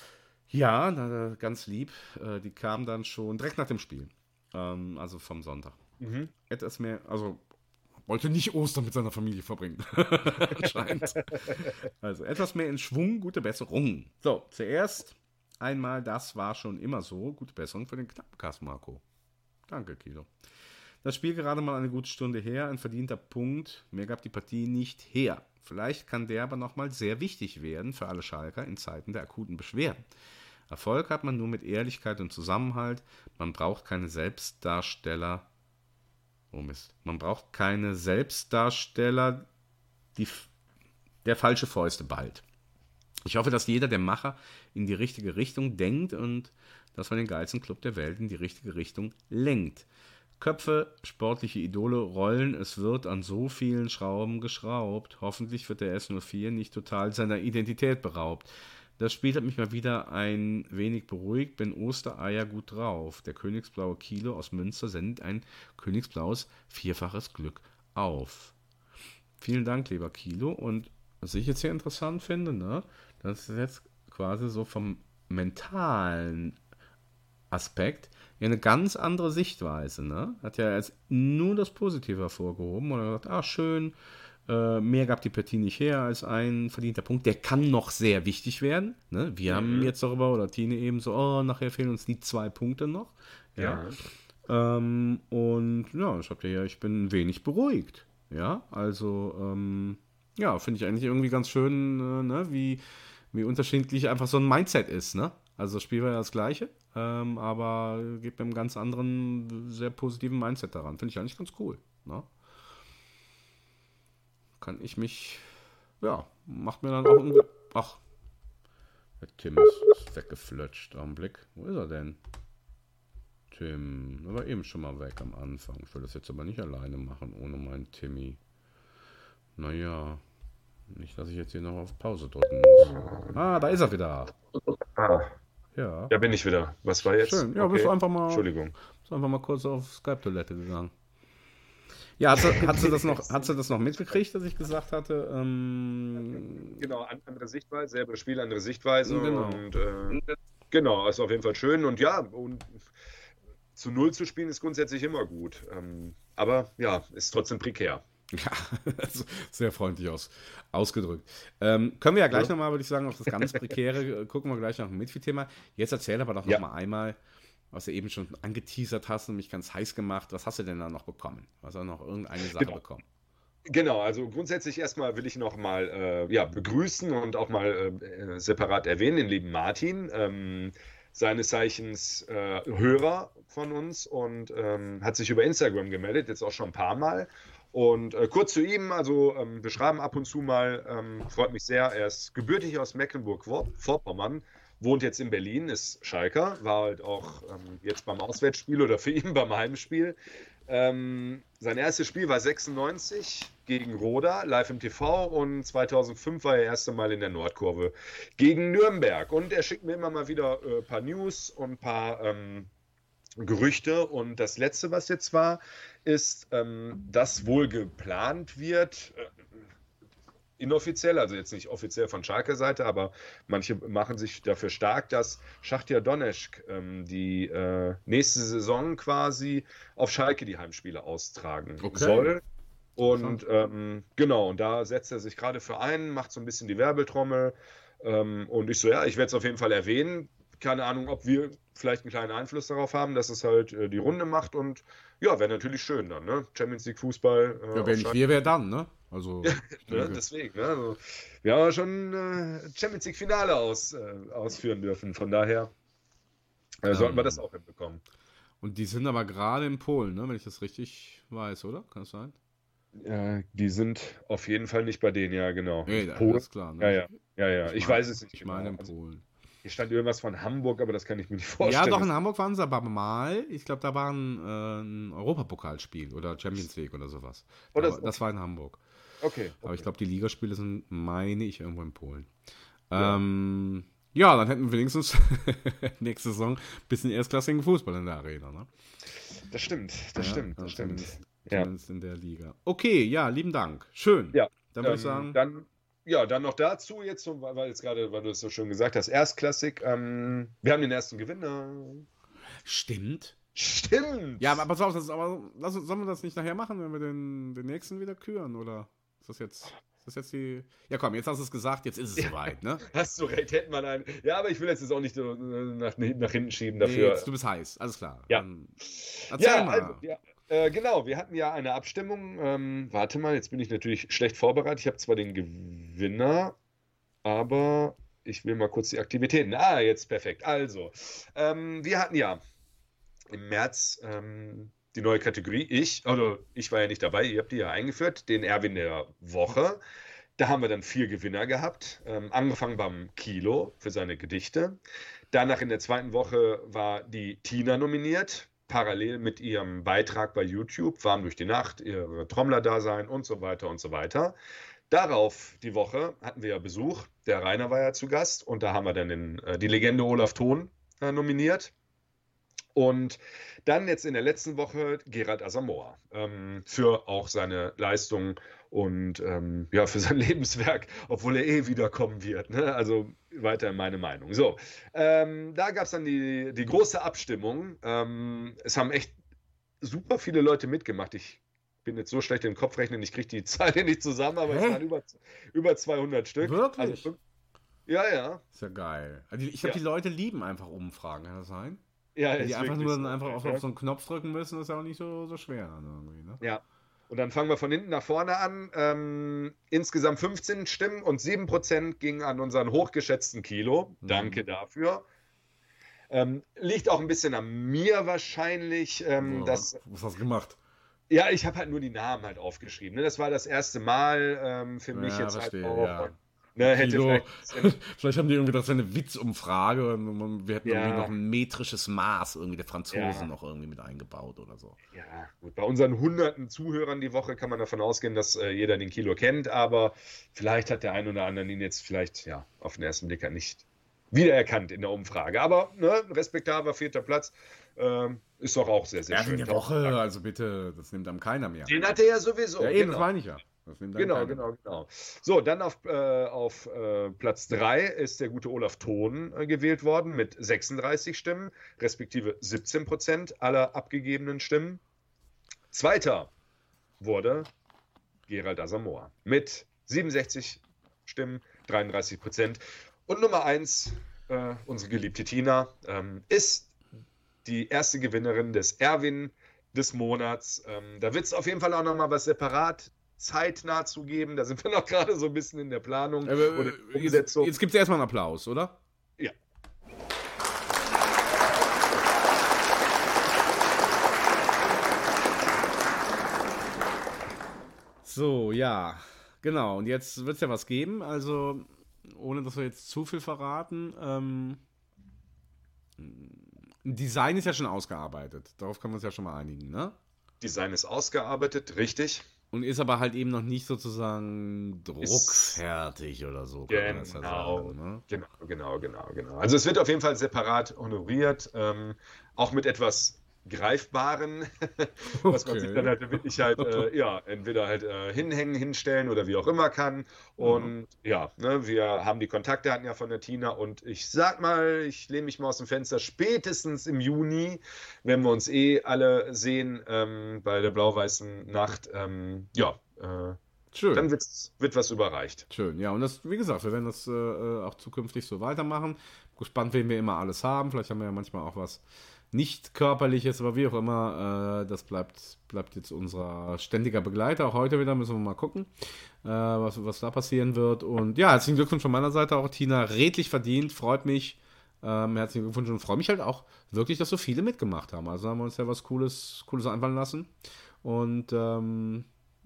Ja, na, ganz lieb. Äh, die kam dann schon direkt nach dem Spiel. Ähm, also vom Sonntag. Mhm. Etwas mehr, also wollte nicht Ostern mit seiner Familie verbringen. Anscheinend. Also etwas mehr in Schwung, gute Besserung. So, zuerst einmal, das war schon immer so, gute Besserung für den Knappencast, Marco. Danke, Kilo. Das Spiel gerade mal eine gute Stunde her, ein verdienter Punkt. Mehr gab die Partie nicht her. Vielleicht kann der aber nochmal sehr wichtig werden für alle Schalker in Zeiten der akuten Beschwerden. Erfolg hat man nur mit Ehrlichkeit und Zusammenhalt. Man braucht keine Selbstdarsteller. Oh Mist. Man braucht keine Selbstdarsteller, die f- der falsche Fäuste ballt. Ich hoffe, dass jeder der Macher in die richtige Richtung denkt und dass man den geilsten Club der Welt in die richtige Richtung lenkt. Köpfe, sportliche Idole rollen, es wird an so vielen Schrauben geschraubt. Hoffentlich wird der S null vier nicht total seiner Identität beraubt. Das Spiel hat mich mal wieder ein wenig beruhigt, bin Ostereier gut drauf. Der königsblaue Kilo aus Münster sendet ein königsblaues vierfaches Glück auf. Vielen Dank, lieber Kilo. Und was ich jetzt hier interessant finde, ne, das ist jetzt quasi so vom mentalen Aspekt ja eine ganz andere Sichtweise. Ne? Hat ja jetzt nur das Positive hervorgehoben und hat gesagt, ah, schön, äh, mehr gab die Partie nicht her als ein verdienter Punkt. Der kann noch sehr wichtig werden. Ne? Wir haben jetzt darüber, oder Tine eben so, oh, nachher fehlen uns die zwei Punkte noch. Ja. Ähm, und ja, ich hab dir ja, ich bin ein wenig beruhigt. Ja, also, ähm, ja, finde ich eigentlich irgendwie ganz schön, äh, ne, wie, wie unterschiedlich einfach so ein Mindset ist, ne? Also das Spiel war ja das gleiche, ähm, aber gibt mir einen ganz anderen, sehr positiven Mindset daran. Finde ich eigentlich ganz cool. Ne? Kann ich mich, ja, macht mir dann auch irgendwie, ach, der Tim ist, ist weggeflutscht. Augenblick, wo ist er denn? Tim, der war eben schon mal weg am Anfang. Ich will das jetzt aber nicht alleine machen, ohne meinen Timmy. Naja, nicht, dass ich jetzt hier noch auf Pause drücken muss. Ah, da ist er wieder. Ah, Ja. da bin ich wieder. Was war jetzt? Schön. Ja, bist du einfach mal, Entschuldigung. bist du einfach mal kurz auf Skype-Toilette gegangen. Ja, hat sie, hat, sie das noch, hat sie das noch mitgekriegt, dass ich gesagt hatte? Ähm, Genau, an- andere Sichtweise, selbe Spiel, andere Sichtweise. Genau. Und äh, genau, ist auf jeden Fall schön. Und ja, und zu Null zu spielen ist grundsätzlich immer gut. Ähm, aber ja, ist trotzdem prekär. Ja, also sehr freundlich aus, ausgedrückt. Ähm, können wir ja gleich Ja. nochmal, würde ich sagen, auf das ganz Prekäre, äh, gucken wir gleich nach dem Midfield-Thema. Jetzt erzähl aber doch Ja. nochmal einmal, was du eben schon angeteasert hast und mich ganz heiß gemacht. Was hast du denn da noch bekommen? Was hast du noch irgendeine Sache Genau. bekommen? Genau, also grundsätzlich erstmal will ich noch mal äh, ja, begrüßen und auch mal äh, separat erwähnen, den lieben Martin, ähm, seines Zeichens äh, Hörer von uns und ähm, hat sich über Instagram gemeldet, jetzt auch schon ein paar Mal. Und äh, kurz zu ihm, also ähm, wir schreiben ab und zu mal, ähm, freut mich sehr, er ist gebürtig aus Mecklenburg-Vorpommern, wohnt jetzt in Berlin, ist Schalker, war halt auch ähm, jetzt beim Auswärtsspiel oder für ihn beim Heimspiel. Ähm, sein erstes Spiel war sechsundneunzig gegen Roda, live im T V, und zweitausendfünf war er das erste Mal in der Nordkurve gegen Nürnberg. Und er schickt mir immer mal wieder ein äh, paar News und ein paar ähm, Gerüchte. Und das letzte, was jetzt war, ist, ähm, dass wohl geplant wird, äh, inoffiziell, also jetzt nicht offiziell von Schalke Seite, aber manche machen sich dafür stark, dass Schachtar Donetsk ähm, die äh, nächste Saison quasi auf Schalke die Heimspiele austragen Okay. soll. Und ähm, genau, und da setzt er sich gerade für ein, macht so ein bisschen die Werbetrommel. Ähm, und ich so, ja, ich werde es auf jeden Fall erwähnen. Keine Ahnung, ob wir vielleicht einen kleinen Einfluss darauf haben, dass es halt äh, die Runde macht. Und ja, wäre natürlich schön dann, ne? Champions League Fußball. Äh, Ja, auf wenn nicht Schalke. wir, wer dann, ne? Also, ich Ne, denke, deswegen, ne? Also, wir haben ja schon äh, Champions League Finale aus, äh, ausführen dürfen. Von daher äh, sollten wir Ähm. das auch hinbekommen. und die sind aber gerade in Polen, ne? Wenn ich das richtig weiß, oder? Kann das sein? Äh, die sind auf jeden Fall nicht bei denen, ja, genau. Nee, das Polen? ist klar. Ne? Ja, ja, ja, ja. Ich, Ich weiß mein- es nicht. Ich meine in genau. Also, Polen. hier stand irgendwas von Hamburg, aber das kann ich mir nicht vorstellen. Ja, doch, in Hamburg waren sie aber mal. Ich glaube, da war ein, äh, ein Europapokalspiel oder Champions League oder sowas. Oder Da- so. Das war in Hamburg. Okay. Aber ich okay. glaube, die Ligaspiele sind, meine ich, irgendwo in Polen. Ja. Ähm, ja, dann hätten wir wenigstens nächste Saison ein bisschen erstklassigen Fußball in der Arena. Ne? Das stimmt, das Ja, stimmt, das also stimmt. Zumindest, Ja. zumindest in der Liga. Okay, ja, lieben Dank. Schön. Ja, Dann würde ähm, ich sagen, Dann, ja, dann noch dazu, jetzt, so, weil weil jetzt gerade, weil du es so schön gesagt hast, Erstklassik. Ähm, wir haben den ersten Gewinner. stimmt. Stimmt! Ja, aber pass auf, das ist aber, lass, uns- sollen wir das nicht nachher machen, wenn wir den, den nächsten wieder küren? Oder ist das jetzt, ist das jetzt die... Ja komm, jetzt hast du es gesagt, jetzt ist es soweit, ne? Hast du recht, hätte man einen. Ja, aber ich will jetzt das auch nicht so, äh, nach, nach hinten schieben Nee, dafür. jetzt, du bist heiß, alles klar. Ja. Dann erzähl Ja, mal. also, ja. Äh, genau, wir hatten ja eine Abstimmung. Ähm, warte mal, jetzt bin ich natürlich schlecht vorbereitet. Ich habe zwar den Gewinner, aber ich will mal kurz die Aktivitäten. Ah, jetzt perfekt. Also, ähm, wir hatten ja im März ähm, die neue Kategorie. Ich, oder ich war ja nicht dabei, ihr habt die ja eingeführt, den Erwin der Woche. Da haben wir dann vier Gewinner gehabt. Ähm, angefangen beim Kilo für seine Gedichte. Danach in der zweiten Woche war die Tina nominiert. Parallel mit ihrem Beitrag bei YouTube, Warm durch die Nacht, ihre Trommler-Dasein und so weiter und so weiter. Darauf die Woche hatten wir ja Besuch, der Rainer war ja zu Gast und da haben wir dann den, äh, die Legende Olaf Thon äh, nominiert. Und dann jetzt in der letzten Woche Gerald Asamoah ähm, für auch seine Leistung und ähm, ja, für sein Lebenswerk, obwohl er eh wiederkommen wird. Ne? Also weiter meine Meinung. So, ähm, da gab es dann die, die große Abstimmung. Ähm, es haben echt super viele Leute mitgemacht. Ich bin jetzt so schlecht im Kopfrechnen, ich kriege die Zahl hier nicht zusammen, aber Hä? es waren über, über zweihundert Stück. Wirklich? Also, fünf- ja, ja. Ist ja geil. Also ich glaube, Ja. die Leute lieben einfach Umfragen, kann das sein? ja Wenn ist die einfach wirklich nur so. dann einfach auf, Ja. auf so einen Knopf drücken müssen, ist ja auch nicht so, so schwer. dann Irgendwie, ne? Ja, und dann fangen wir von hinten nach vorne an. Ähm, insgesamt fünfzehn Stimmen und sieben Prozent gingen an unseren hochgeschätzten Kilo. Mhm. Danke dafür. Ähm, liegt auch ein bisschen an mir wahrscheinlich. Ähm, So, dass, was hast du gemacht? ja, ich habe halt nur die Namen halt aufgeschrieben. Ne? Das war das erste Mal ähm, für mich Ja, jetzt verstehe, halt auch. ja. Und, ne, hätte Kilo. vielleicht ein bisschen, Vielleicht haben die irgendwie das eine Witzumfrage und wir hätten Ja. irgendwie noch ein metrisches Maß irgendwie der Franzosen Ja. noch irgendwie mit eingebaut oder so. ja, gut, bei unseren hunderten Zuhörern die Woche kann man davon ausgehen, dass äh, jeder den Kilo kennt, aber vielleicht hat der ein oder andere ihn jetzt vielleicht ja auf den ersten Blick halt nicht wiedererkannt in der Umfrage. Aber ne, respektabler vierter Platz ähm, ist doch auch sehr, sehr Ja, schön. in der Woche, also bitte, das nimmt einem keiner mehr. Den hat er ja sowieso. Ja, eben, genau. das meine ich ja. Das nimmt einem Genau, keiner genau, mehr. genau. So, dann auf, äh, auf äh, Platz drei ist der gute Olaf Thon äh, gewählt worden mit sechsunddreißig Stimmen, respektive siebzehn Prozent aller abgegebenen Stimmen. Zweiter wurde Gerald Asamoah mit siebenundsechzig Stimmen, dreiunddreißig Prozent. Und Nummer eins, äh, unsere geliebte Tina, ähm, ist die erste Gewinnerin des Erwin des Monats. Ähm, da wird es auf jeden Fall auch nochmal was separat zeitnah zu geben. Da sind wir noch gerade so ein bisschen in der Planung Aber, und in äh, der jetzt Umsetzung. jetzt gibt es erstmal einen Applaus, oder? Ja. So, ja, genau. Und jetzt wird es ja was geben. Also, ohne dass wir jetzt zu viel verraten. Ähm, ein Design ist ja schon ausgearbeitet. Darauf können wir uns ja schon mal einigen, ne? Design ist ausgearbeitet, richtig. Und ist aber halt eben noch nicht sozusagen Ist- druckfertig oder so. kann man das ja Genau. sagen, ne? Genau, genau, genau, genau. Also es wird auf jeden Fall separat honoriert, ähm, auch mit etwas Greifbaren, was man Okay. sich dann halt wirklich halt, äh, ja, entweder halt äh, hinhängen, hinstellen oder wie auch immer kann. Und ja, ne, wir haben die Kontaktdaten ja von der Tina und ich sag mal, ich lehne mich mal aus dem Fenster, spätestens im Juni, wenn wir uns eh alle sehen ähm, bei der blau-weißen Nacht, ähm, ja, äh, Schön. dann wird's, wird was überreicht. Schön, ja, und das, wie gesagt, wir werden das äh, auch zukünftig so weitermachen. Gespannt, wen wir immer alles haben. Vielleicht haben wir ja manchmal auch was nicht körperliches, aber wie auch immer, äh, das bleibt, bleibt jetzt unser ständiger Begleiter. Auch heute wieder müssen wir mal gucken, äh, was, was da passieren wird. Und ja, herzlichen Glückwunsch von meiner Seite auch, Tina. Redlich verdient, freut mich. Ähm, herzlichen Glückwunsch und freue mich halt auch wirklich, dass so viele mitgemacht haben. Also haben wir uns ja was Cooles, Cooles einfallen lassen. Und ähm,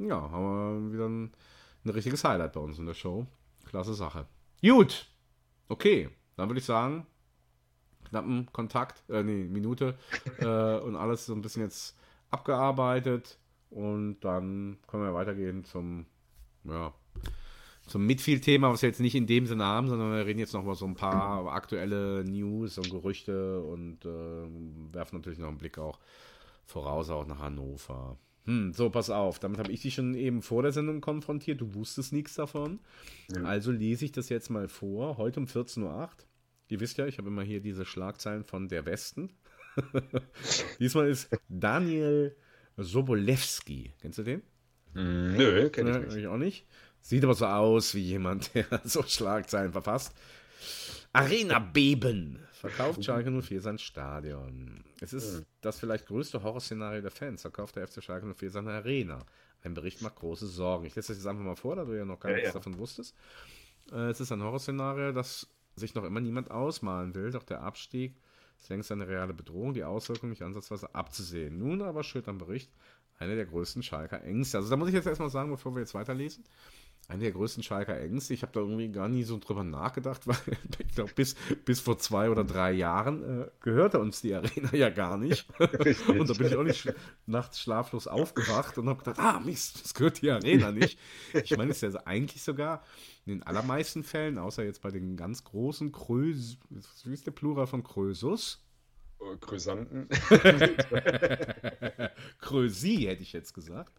Ja, haben wir wieder ein, ein richtiges Highlight bei uns in der Show. Klasse Sache. Gut. Okay, dann würde ich sagen, knappen Kontakt, äh, nee, Minute äh, und alles so ein bisschen jetzt abgearbeitet und dann können wir weitergehen zum, ja, zum Midfield-Thema, was wir jetzt nicht in dem Sinne haben, sondern wir reden jetzt noch mal so ein paar aktuelle News und Gerüchte und äh, werfen natürlich noch einen Blick auch voraus auch nach Hannover. Hm, so, pass auf, damit habe ich dich schon eben vor der Sendung konfrontiert, du wusstest nichts davon, ja. Also lese ich das jetzt mal vor, heute um vierzehn Uhr acht. Ihr wisst ja, ich habe immer hier diese Schlagzeilen von der Westen. Diesmal ist Daniel Sobolewski. Kennst du den? Mm, nö, kenn ich ja, nicht. Ich auch nicht. Sieht aber so aus wie jemand, der so Schlagzeilen verfasst. Arena beben. Verkauft Schalke null vier sein Stadion. Es ist mhm. das vielleicht größte Horrorszenario der Fans. Verkauft der F C Schalke null vier seine Arena. Ein Bericht macht große Sorgen. Ich lese das jetzt einfach mal vor, da du ja noch gar ja, nichts ja. davon wusstest. Äh, es ist ein Horrorszenario, das sich noch immer niemand ausmalen will, doch der Abstieg ist längst eine reale Bedrohung, die Auswirkungen nicht ansatzweise abzusehen. Nun aber schürt am Bericht eine der größten Schalker Ängste. Also da muss ich jetzt erstmal sagen, bevor wir jetzt weiterlesen, eine der größten Schalker Ängste, ich habe da irgendwie gar nie so drüber nachgedacht, weil ich glaube, bis, bis vor zwei oder drei Jahren äh, gehörte uns die Arena ja gar nicht. Und da bin ich auch nicht sch- nachts schlaflos aufgewacht und habe gedacht, ah Mist, das gehört die Arena nicht. Ich meine, es ist ja eigentlich sogar in den allermeisten Fällen, außer jetzt bei den ganz großen Krös, wie ist der Plural von Krösus? Krösanten. Krösi, hätte ich jetzt gesagt.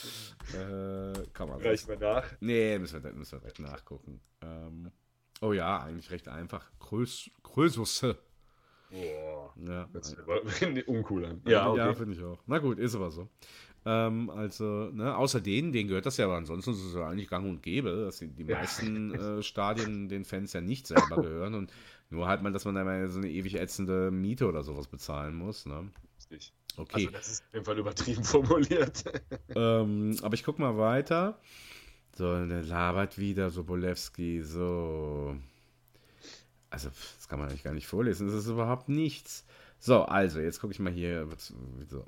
Äh, kann man Reicht mal nach? Nee, müssen wir, müssen wir direkt nachgucken. Ähm, oh ja, eigentlich recht einfach. Krös, Krösusse. Boah, ja, das ist aber uncool an. Ja, okay. Ja, finde ich auch. Na gut, ist aber so. Ähm, also, ne, außer denen, denen gehört das ja, aber ansonsten ist es ja eigentlich gang und gäbe, dass die, die ja. meisten äh, Stadien den Fans ja nicht selber gehören und nur halt mal, dass man da mal so eine ewig ätzende Miete oder sowas bezahlen muss, ne? Richtig. Okay. Also das ist auf jeden Fall übertrieben formuliert. ähm, aber ich guck mal weiter. So, der labert wieder, Sobolewski, so. Also, das kann man eigentlich gar nicht vorlesen, das ist überhaupt nichts. So, also, jetzt gucke ich mal hier. So.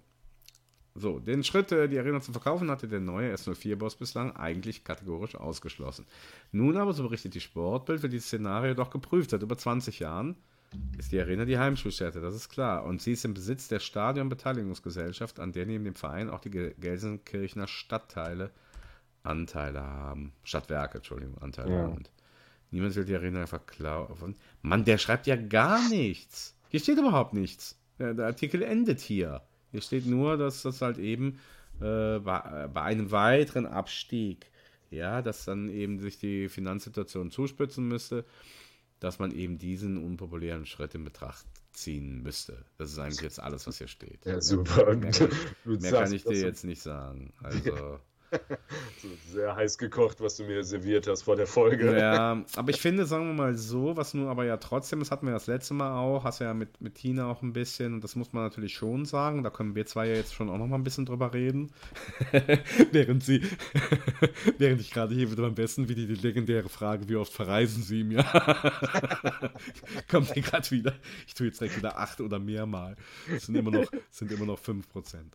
So, den Schritt, die Arena zu verkaufen, hatte der neue S null vier-Boss bislang eigentlich kategorisch ausgeschlossen. Nun aber, so berichtet die Sportbild, wird dieses Szenario doch geprüft. Seit über zwanzig Jahren ist die Arena die Heimspielstätte, das ist klar. Und sie ist im Besitz der Stadionbeteiligungsgesellschaft, an der neben dem Verein auch die Gelsenkirchener Stadtteile Anteile haben. Stadtwerke, Entschuldigung, Anteile ja. haben. Und niemand will die Arena verkaufen. Mann, der schreibt ja gar nichts. Hier steht überhaupt nichts. Der, der Artikel endet hier. Hier steht nur, dass das halt eben äh, bei, bei einem weiteren Abstieg, ja, dass dann eben sich die Finanzsituation zuspitzen müsste, dass man eben diesen unpopulären Schritt in Betracht ziehen müsste. Das ist eigentlich jetzt alles, was hier steht. Ja, super. Mehr kann, mehr kann ich dir jetzt nicht sagen. Also... So sehr heiß gekocht, was du mir serviert hast vor der Folge. Ja, aber ich finde, sagen wir mal so, was nun aber ja trotzdem, das hatten wir das letzte Mal auch, hast ja mit, mit Tina auch ein bisschen, und das muss man natürlich schon sagen, da können wir zwei ja jetzt schon auch noch mal ein bisschen drüber reden. während sie, während ich gerade hier wieder am besten wie die, die legendäre Frage, wie oft verreisen sie im Jahr? Kommt hier gerade wieder. Ich tue jetzt direkt wieder acht oder mehr Mal. Das sind immer noch, sind immer noch fünf Prozent.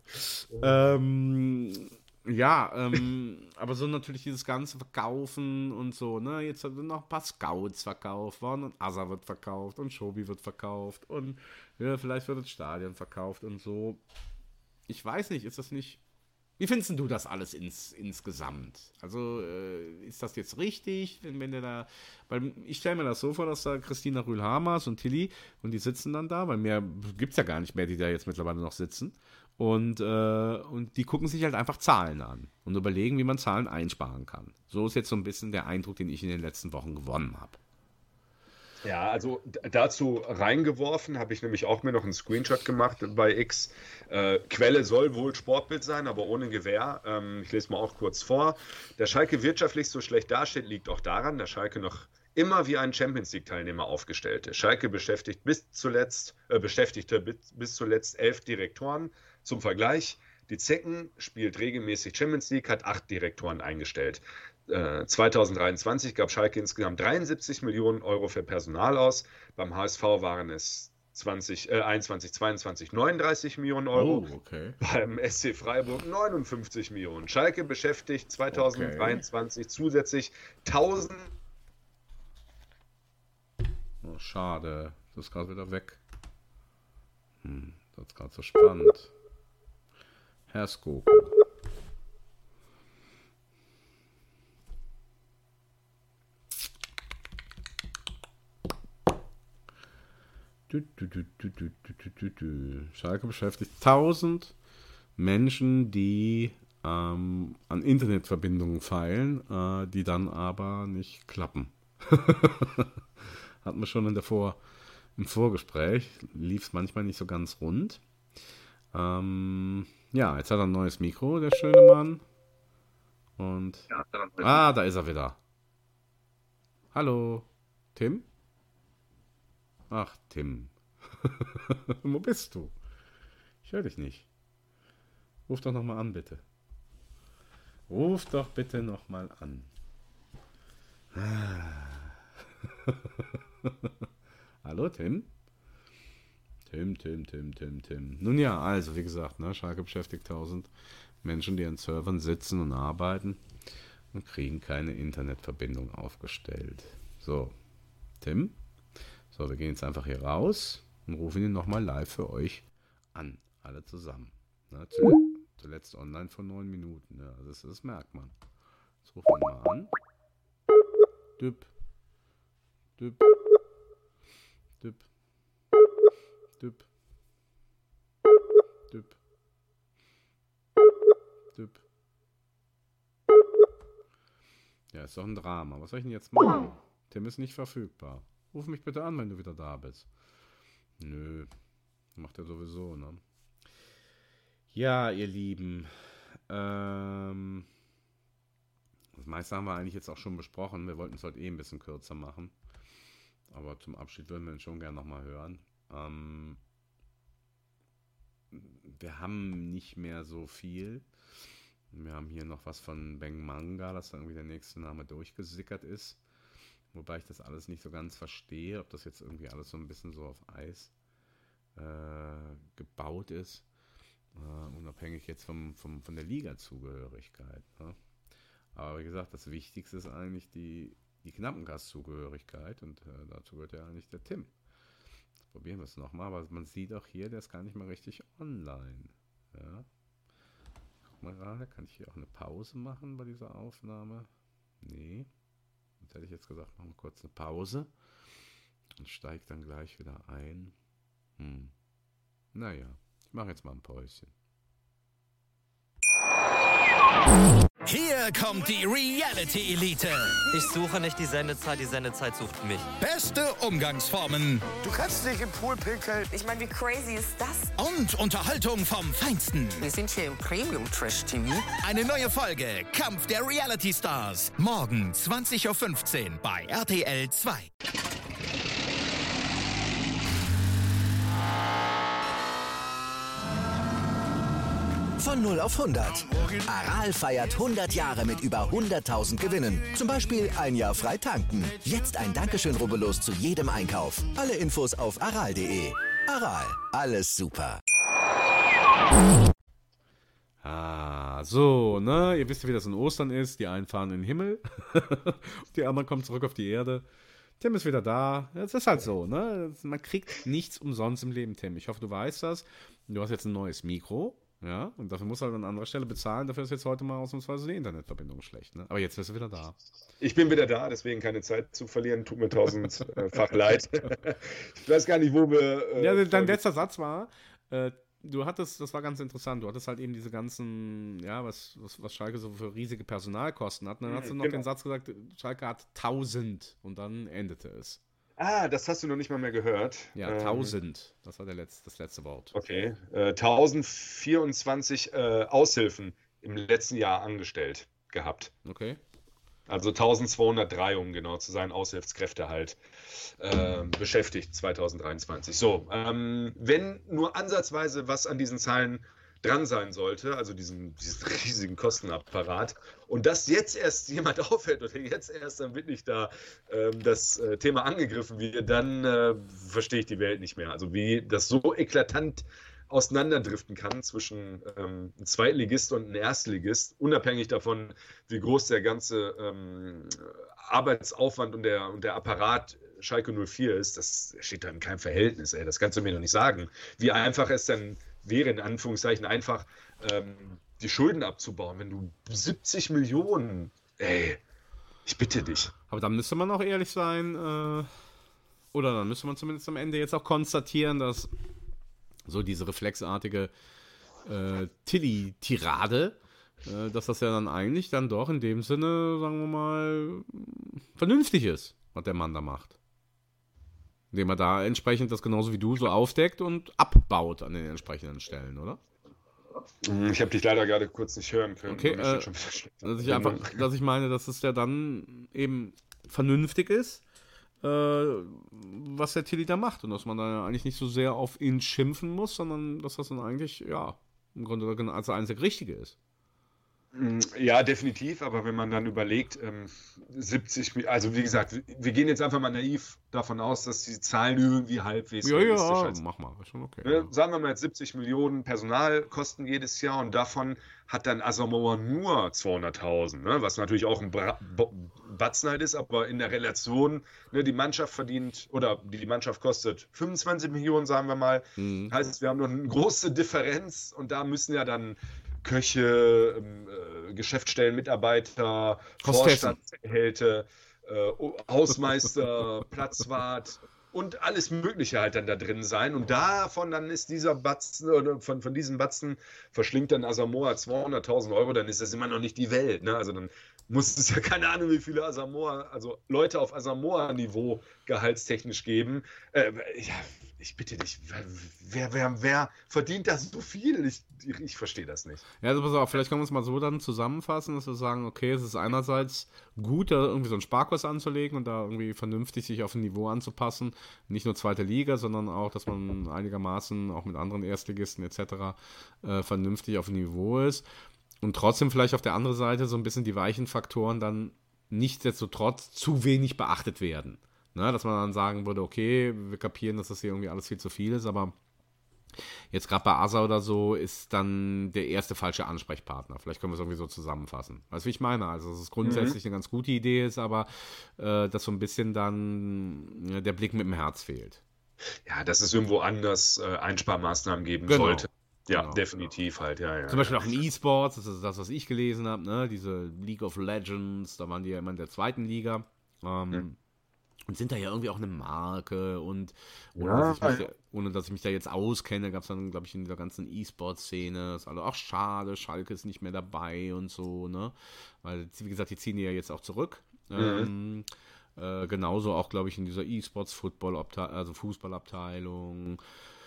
Ähm... Ja, ähm, aber so natürlich dieses ganze Verkaufen und so, ne, jetzt sind noch ein paar Scouts verkauft worden und Asa wird verkauft und Schobi wird verkauft und ja, vielleicht wird das Stadion verkauft und so. Ich weiß nicht, ist das nicht, wie findest du das alles ins, insgesamt? Also, äh, ist das jetzt richtig, wenn, wenn der da, weil ich stelle mir das so vor, dass da Christina Rühl-Hamers und Tilly und die sitzen dann da, weil mehr gibt es ja gar nicht mehr, die da jetzt mittlerweile noch sitzen. Und, äh, und die gucken sich halt einfach Zahlen an und überlegen, wie man Zahlen einsparen kann. So ist jetzt so ein bisschen der Eindruck, den ich in den letzten Wochen gewonnen habe. Ja, also dazu reingeworfen habe ich nämlich auch mir noch einen Screenshot gemacht bei X. Äh, Quelle soll wohl Sportbild sein, aber ohne Gewähr. Ähm, ich lese mal auch kurz vor. Der Schalke wirtschaftlich so schlecht dasteht, liegt auch daran, dass Schalke noch immer wie ein Champions-League-Teilnehmer aufgestellt ist. Schalke beschäftigt bis zuletzt, äh, beschäftigte bis, bis zuletzt elf Direktoren. Zum Vergleich, die Zecken spielt regelmäßig Champions League, hat acht Direktoren eingestellt. Äh, zwanzig dreiundzwanzig gab Schalke insgesamt dreiundsiebzig Millionen Euro für Personal aus. Beim H S V waren es zwanzig, äh, einundzwanzig, zweiundzwanzig neununddreißig Millionen Euro. Oh, okay. Beim S C Freiburg neunundfünfzig Millionen. Schalke beschäftigt zweitausenddreiundzwanzig okay. zusätzlich tausend. Oh, schade. Das ist gerade wieder weg. Hm, das ist gerade so spannend. Herr Skoko. Du, du, du, du, du, du, du, du. Schalke beschäftigt tausend Menschen, die ähm, an Internetverbindungen feilen, äh, die dann aber nicht klappen. Hatten wir schon in der Vor- im Vorgespräch. Lief es manchmal nicht so ganz rund. Ähm, ja, jetzt hat er ein neues Mikro, der schöne Mann. Und. Ja, ah, da ist er wieder. Hallo, Tim? Ach, Tim. Wo bist du? Ich höre dich nicht. Ruf doch nochmal an, bitte. Ruf doch bitte nochmal an. Hallo, Tim? Tim, Tim, Tim, Tim, Tim. Nun ja, also, wie gesagt, ne, Schalke beschäftigt tausend Menschen, die an Servern sitzen und arbeiten und kriegen keine Internetverbindung aufgestellt. So, Tim? So, wir gehen jetzt einfach hier raus und rufen ihn nochmal live für euch an. Alle zusammen. Ne, zuletzt online vor neun Minuten. Ja, das, das merkt man. Jetzt rufen wir mal an. Düpp. Düpp. Düpp. Düpp. Düpp. Düpp. Ja, ist doch ein Drama. Was soll ich denn jetzt machen? Tim ist nicht verfügbar. Ruf mich bitte an, wenn du wieder da bist. Nö, macht er sowieso, ne? Ja, ihr Lieben. Ähm, das meiste haben wir eigentlich jetzt auch schon besprochen. Wir wollten es heute eh ein bisschen kürzer machen. Aber zum Abschied würden wir ihn schon gerne nochmal hören. Ähm, wir haben nicht mehr so viel. Wir haben hier noch was von Beng Manga, dass da irgendwie der nächste Name durchgesickert ist. Wobei ich das alles nicht so ganz verstehe, ob das jetzt irgendwie alles so ein bisschen so auf Eis äh, gebaut ist. Äh, unabhängig jetzt vom, vom, von der Liga-Zugehörigkeit. Ne? Aber wie gesagt, das Wichtigste ist eigentlich die, die Knappenkast-Zugehörigkeit und äh, dazu gehört ja eigentlich der Tim. Jetzt probieren wir es nochmal, aber man sieht auch hier, der ist gar nicht mal richtig online. Ja? Guck mal gerade, kann ich hier auch eine Pause machen bei dieser Aufnahme? Nee. Jetzt hätte ich jetzt gesagt, machen wir kurz eine Pause und steige dann gleich wieder ein. Hm. Naja, ich mache jetzt mal ein Päuschen. Hier kommt die Reality Elite. Ich suche nicht die Sendezeit, die Sendezeit sucht mich. Beste Umgangsformen. Du kannst nicht im Pool pinkeln. Ich meine, wie crazy ist das? Und Unterhaltung vom Feinsten. Wir sind hier im Premium-Trash-T V. Eine neue Folge, Kampf der Reality Stars. Morgen zwanzig Uhr fünfzehn bei R T L zwei. Von null auf hundert. Aral feiert hundert Jahre mit über hunderttausend Gewinnen. Zum Beispiel ein Jahr frei tanken. Jetzt ein Dankeschön, rubbellos zu jedem Einkauf. Alle Infos auf aral punkt de. Aral, alles super. Ah, so, ne? Ihr wisst ja, wie das in Ostern ist. Die einen fahren in den Himmel, die anderen kommen zurück auf die Erde. Tim ist wieder da. Es ist halt so, ne? Man kriegt nichts umsonst im Leben, Tim. Ich hoffe, du weißt das. Du hast jetzt ein neues Mikro. Ja, und dafür musst du halt an anderer Stelle bezahlen. Dafür ist jetzt heute mal ausnahmsweise die Internetverbindung schlecht. Ne? Aber jetzt bist du wieder da. Ich bin wieder da, deswegen keine Zeit zu verlieren. Tut mir tausendfach leid. Ich weiß gar nicht, wo wir... Äh, ja, dein letzter Satz war, äh, du hattest, das war ganz interessant, du hattest halt eben diese ganzen, ja, was, was, was Schalke so für riesige Personalkosten hat. Und dann hast du noch genau. den Satz gesagt, Schalke hat tausend und dann endete es. Ah, das hast du noch nicht mal mehr gehört. Ja, ähm, tausend. Das war der letzte, das letzte Wort. Okay. Äh, tausendvierundzwanzig äh, Aushilfen im letzten Jahr angestellt gehabt. Okay. Also tausendzweihundertdrei, um genau zu sein, Aushilfskräfte halt äh, beschäftigt zweitausenddreiundzwanzig. So, ähm, wenn nur ansatzweise was an diesen Zahlen dran sein sollte, also diesen, diesen riesigen Kostenapparat. Und dass jetzt erst jemand aufhört oder jetzt erst dann wirklich da ähm, das äh, Thema angegriffen wird, dann äh, verstehe ich die Welt nicht mehr. Also wie das so eklatant auseinanderdriften kann zwischen ähm, einem Zweitligist und einem Erstligist, unabhängig davon, wie groß der ganze ähm, Arbeitsaufwand und der, und der Apparat Schalke null vier ist, das steht da in keinem Verhältnis, ey. Das kannst du mir noch nicht sagen. Wie einfach es dann wäre, in Anführungszeichen, einfach ähm, die Schulden abzubauen, wenn du siebzig Millionen, ey, ich bitte dich. Aber dann müsste man auch ehrlich sein, äh, oder dann müsste man zumindest am Ende jetzt auch konstatieren, dass so diese reflexartige äh, Tilly-Tirade, äh, dass das ja dann eigentlich dann doch in dem Sinne, sagen wir mal, vernünftig ist, was der Mann da macht. Indem er da entsprechend das genauso wie du so aufdeckt und abbaut an den entsprechenden Stellen, oder? Ich habe dich leider gerade kurz nicht hören können. Okay, äh, dass ich einfach, dass ich meine, dass es ja dann eben vernünftig ist, äh, was der Tilly da macht und dass man da eigentlich nicht so sehr auf ihn schimpfen muss, sondern dass das dann eigentlich, ja, im Grunde als der einzig Richtige ist. Ja, definitiv, aber wenn man dann überlegt, ähm, siebzig, also wie gesagt, wir gehen jetzt einfach mal naiv davon aus, dass die Zahlen irgendwie halbwegs ja, realistisch ja, als, mach mal, ist schon okay. Ne, ja. Sagen wir mal jetzt siebzig Millionen Personalkosten jedes Jahr und davon hat dann Asamoah nur zweihunderttausend, ne, was natürlich auch ein Bra- Bo- Batzen halt ist, aber in der Relation, ne, die Mannschaft verdient, oder die Mannschaft kostet fünfundzwanzig Millionen, sagen wir mal, mhm. heißt, wir haben noch eine große Differenz und da müssen ja dann Köche, äh, Geschäftsstellenmitarbeiter, Vorstandshälfte, äh, Hausmeister, Platzwart und alles Mögliche halt dann da drin sein. Und davon dann ist dieser Batzen, oder von, von diesem Batzen verschlingt dann Asamoah zweihunderttausend Euro, dann ist das immer noch nicht die Welt. Ne? Also dann muss es ja keine Ahnung, wie viele Asamoah, also Leute auf Asamoah-Niveau gehaltstechnisch geben. Äh, ja, ich bitte dich, wer, wer, wer verdient das so viel? Ich, ich, ich verstehe das nicht. Ja, also pass auf, vielleicht können wir es mal so dann zusammenfassen, dass wir sagen, okay, es ist einerseits gut, da irgendwie so einen Sparkurs anzulegen und da irgendwie vernünftig sich auf ein Niveau anzupassen. Nicht nur zweite Liga, sondern auch, dass man einigermaßen auch mit anderen Erstligisten et cetera äh, vernünftig auf ein Niveau ist. Und trotzdem vielleicht auf der anderen Seite so ein bisschen die weichen Faktoren dann nichtsdestotrotz zu wenig beachtet werden. Ne, dass man dann sagen würde, okay, wir kapieren, dass das hier irgendwie alles viel zu viel ist, aber jetzt gerade bei Asa oder so ist dann der erste falsche Ansprechpartner. Vielleicht können wir es irgendwie so zusammenfassen. Weißt du, wie ich meine? Also, dass es grundsätzlich mhm. eine ganz gute Idee ist, aber äh, dass so ein bisschen dann ja, der Blick mit dem Herz fehlt. Ja, dass es irgendwo anders äh, Einsparmaßnahmen geben genau. sollte. Ja, genau. definitiv halt, ja, ja. Zum Beispiel auch im E-Sports, das ist das, was ich gelesen habe, ne? Diese League of Legends, da waren die ja immer in der zweiten Liga. Ähm, mhm. Und sind da ja irgendwie auch eine Marke und ohne, ja, dass, ich mich da, ohne dass ich mich da jetzt auskenne, gab es dann, glaube ich, in dieser ganzen E-Sport-Szene, das ist also auch schade, Schalke ist nicht mehr dabei und so, ne? Weil, wie gesagt, die ziehen die ja jetzt auch zurück. Mhm. Ähm, äh, genauso auch, glaube ich, in dieser E-Sports-Football, also Fußballabteilung.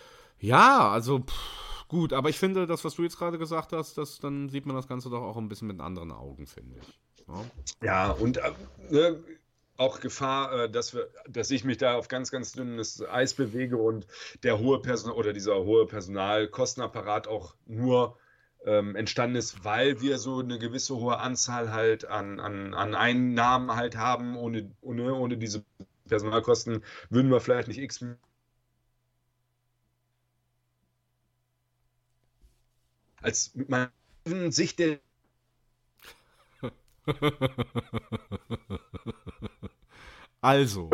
Ja, also pff, gut, aber ich finde, das, was du jetzt gerade gesagt hast, das, dann sieht man das Ganze doch auch ein bisschen mit anderen Augen, finde ich. Ja, ja und äh, ne, auch Gefahr, äh, dass wir, dass ich mich da auf ganz, ganz dünnes Eis bewege und der hohe Personal oder dieser hohe Personalkostenapparat auch nur ähm, entstanden ist, weil wir so eine gewisse hohe Anzahl halt an, an, an Einnahmen halt haben. Ohne, ohne, ohne diese Personalkosten würden wir vielleicht nicht x als mit meiner Sicht der Also.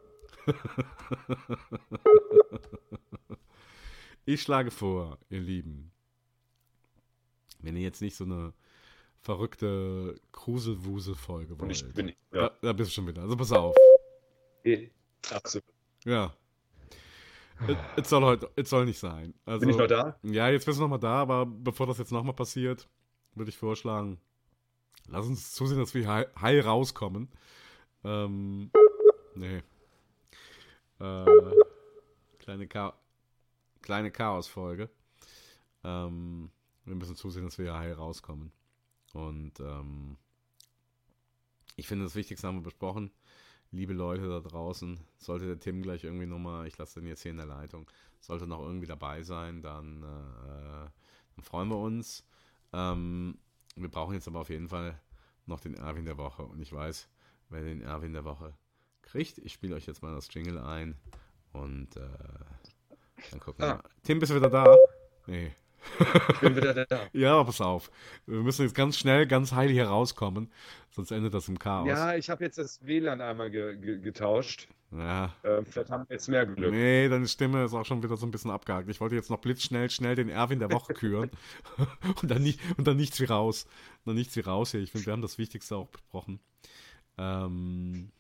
Ich schlage vor, ihr Lieben, wenn ihr jetzt nicht so eine verrückte Krusel-Wusel-Folge wollt. Ich bin, ja. da, da bist du schon wieder. Also pass auf. Absolut. Ja. Es soll heute, es soll nicht sein. Also, bin ich noch da? Ja, jetzt bist du noch mal da, aber bevor das jetzt nochmal passiert, würde ich vorschlagen, lass uns zusehen, dass wir heil, heil rauskommen. Ähm, nee. Äh, kleine, Cha- kleine Chaos-Folge. Ähm, wir müssen zusehen, dass wir hier heil rauskommen. Und ähm, ich finde, das Wichtigste haben wir besprochen. Liebe Leute da draußen, sollte der Tim gleich irgendwie nochmal, ich lasse den jetzt hier in der Leitung, sollte noch irgendwie dabei sein, dann äh, Dann freuen wir uns. Ähm, wir brauchen jetzt aber auf jeden Fall noch den Erwin der Woche. Und ich weiß, wer den Erwin der Woche kriegt. Ich spiele euch jetzt mal das Jingle ein. Und äh, dann gucken wir Ah. mal. Tim, bist du wieder da? Nee. Ich bin wieder da. Ja, pass auf. Wir müssen jetzt ganz schnell, ganz heil hier rauskommen. Sonst endet das im Chaos. Ja, ich habe jetzt das W L A N einmal ge ge getauscht. Ja. Äh, vielleicht haben wir jetzt mehr Glück. Nee, deine Stimme ist auch schon wieder so ein bisschen abgehakt. Ich wollte jetzt noch blitzschnell, schnell den Erwin der Woche küren. und, dann nicht, und dann nichts wie raus. Dann nichts wie raus hier. Ich finde, wir haben das Wichtigste auch besprochen. Ähm.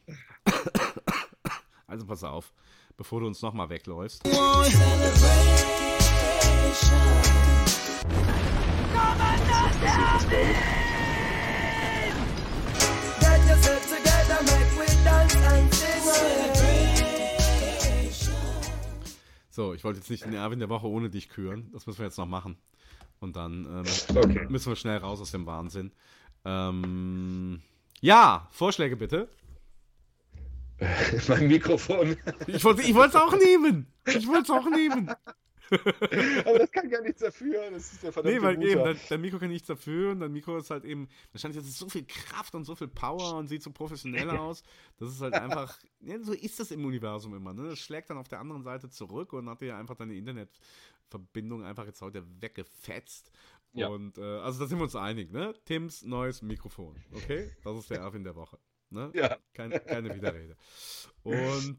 Also pass auf, bevor du uns nochmal wegläufst. So, ich wollte jetzt nicht den Erwin der Woche ohne dich küren. Das müssen wir jetzt noch machen. Und dann ähm, Okay. müssen wir schnell raus aus dem Wahnsinn. Ähm, ja, Vorschläge bitte. Mein Mikrofon. Ich wollte ich wollte es auch nehmen. Ich wollte es auch nehmen. Aber das kann gar nichts dafür. Das ist der verdammte Nee, weil Router. eben, dein, dein Mikro kann nichts dafür und dein Mikro ist halt eben, wahrscheinlich ist es so viel Kraft und so viel Power und sieht so professionell aus. Das ist halt einfach, ja, so ist das im Universum immer, ne? Das schlägt dann auf der anderen Seite zurück und hat dir einfach deine Internetverbindung einfach jetzt heute weggefetzt. Ja. Und, äh, also da sind wir uns einig, ne? Tims neues Mikrofon, okay? Das ist der Erwin der Woche. Ne? Ja. Keine, keine Widerrede. Und,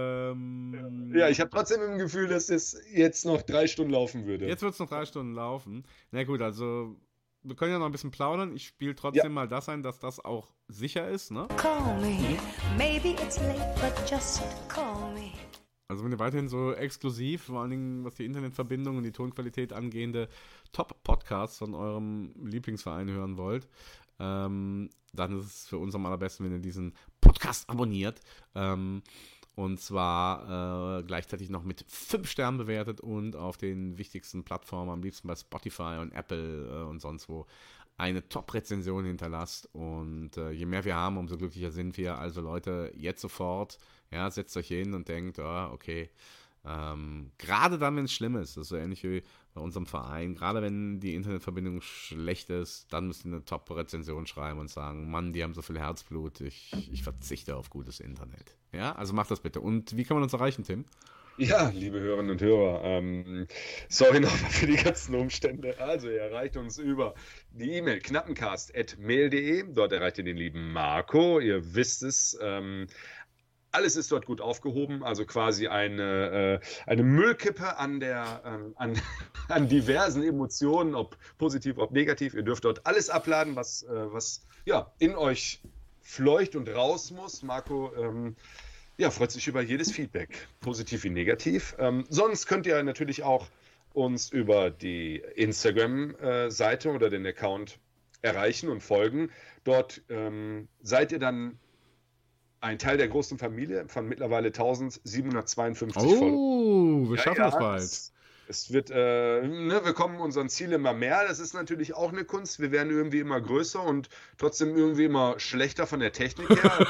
ähm, Ja, ich habe trotzdem im Gefühl, dass das jetzt noch drei Stunden laufen würde. Jetzt wird es noch drei Stunden laufen. Na gut, also wir können ja noch ein bisschen plaudern. Ich spiele trotzdem Ja. mal das ein, dass das auch sicher ist, ne? Call me. Maybe it's late, but just call me. Also wenn ihr weiterhin so exklusiv, vor allen Dingen was die Internetverbindung und die Tonqualität angehende Top-Podcasts von eurem Lieblingsverein hören wollt, ähm, dann ist es für uns am allerbesten, wenn ihr diesen Podcast abonniert. Ähm, und zwar äh, gleichzeitig noch mit fünf Sternen bewertet und auf den wichtigsten Plattformen, am liebsten bei Spotify und Apple äh, und sonst wo, eine Top-Rezension hinterlasst. Und äh, je mehr wir haben, umso glücklicher sind wir. Also Leute, jetzt sofort, ja, setzt euch hin und denkt, ah, okay, ähm, gerade dann, wenn es schlimm ist, das ist so ähnlich wie bei unserem Verein, gerade wenn die Internetverbindung schlecht ist, dann müsst ihr eine Top-Rezension schreiben und sagen, Mann, die haben so viel Herzblut, ich, ich verzichte auf gutes Internet. Ja, also macht das bitte. Und wie kann man uns erreichen, Tim? Ja, liebe Hörerinnen und Hörer, ähm, sorry nochmal für die ganzen Umstände. Also, ihr erreicht uns über die E-Mail knappencast at mail punkt de. Dort erreicht ihr den lieben Marco. Ihr wisst es. Ähm, alles ist dort gut aufgehoben. Also quasi eine, äh, eine Müllkippe an, der, ähm, an, an diversen Emotionen, ob positiv, ob negativ. Ihr dürft dort alles abladen, was, äh, was ja, in euch fleucht und raus muss. Marco, ähm, Ja, freut sich über jedes Feedback, positiv wie negativ. Ähm, sonst könnt ihr natürlich auch uns über die Instagram-Seite oder den Account erreichen und folgen. Dort ähm, seid ihr dann ein Teil der großen Familie von mittlerweile eintausendsiebenhundertzweiundfünfzig Followern. Oh, wir Ja, schaffen ja, das bald. Es, es wird, äh, ne, wir kommen unseren Ziel immer mehr. Das ist natürlich auch eine Kunst. Wir werden irgendwie immer größer und trotzdem irgendwie immer schlechter von der Technik her.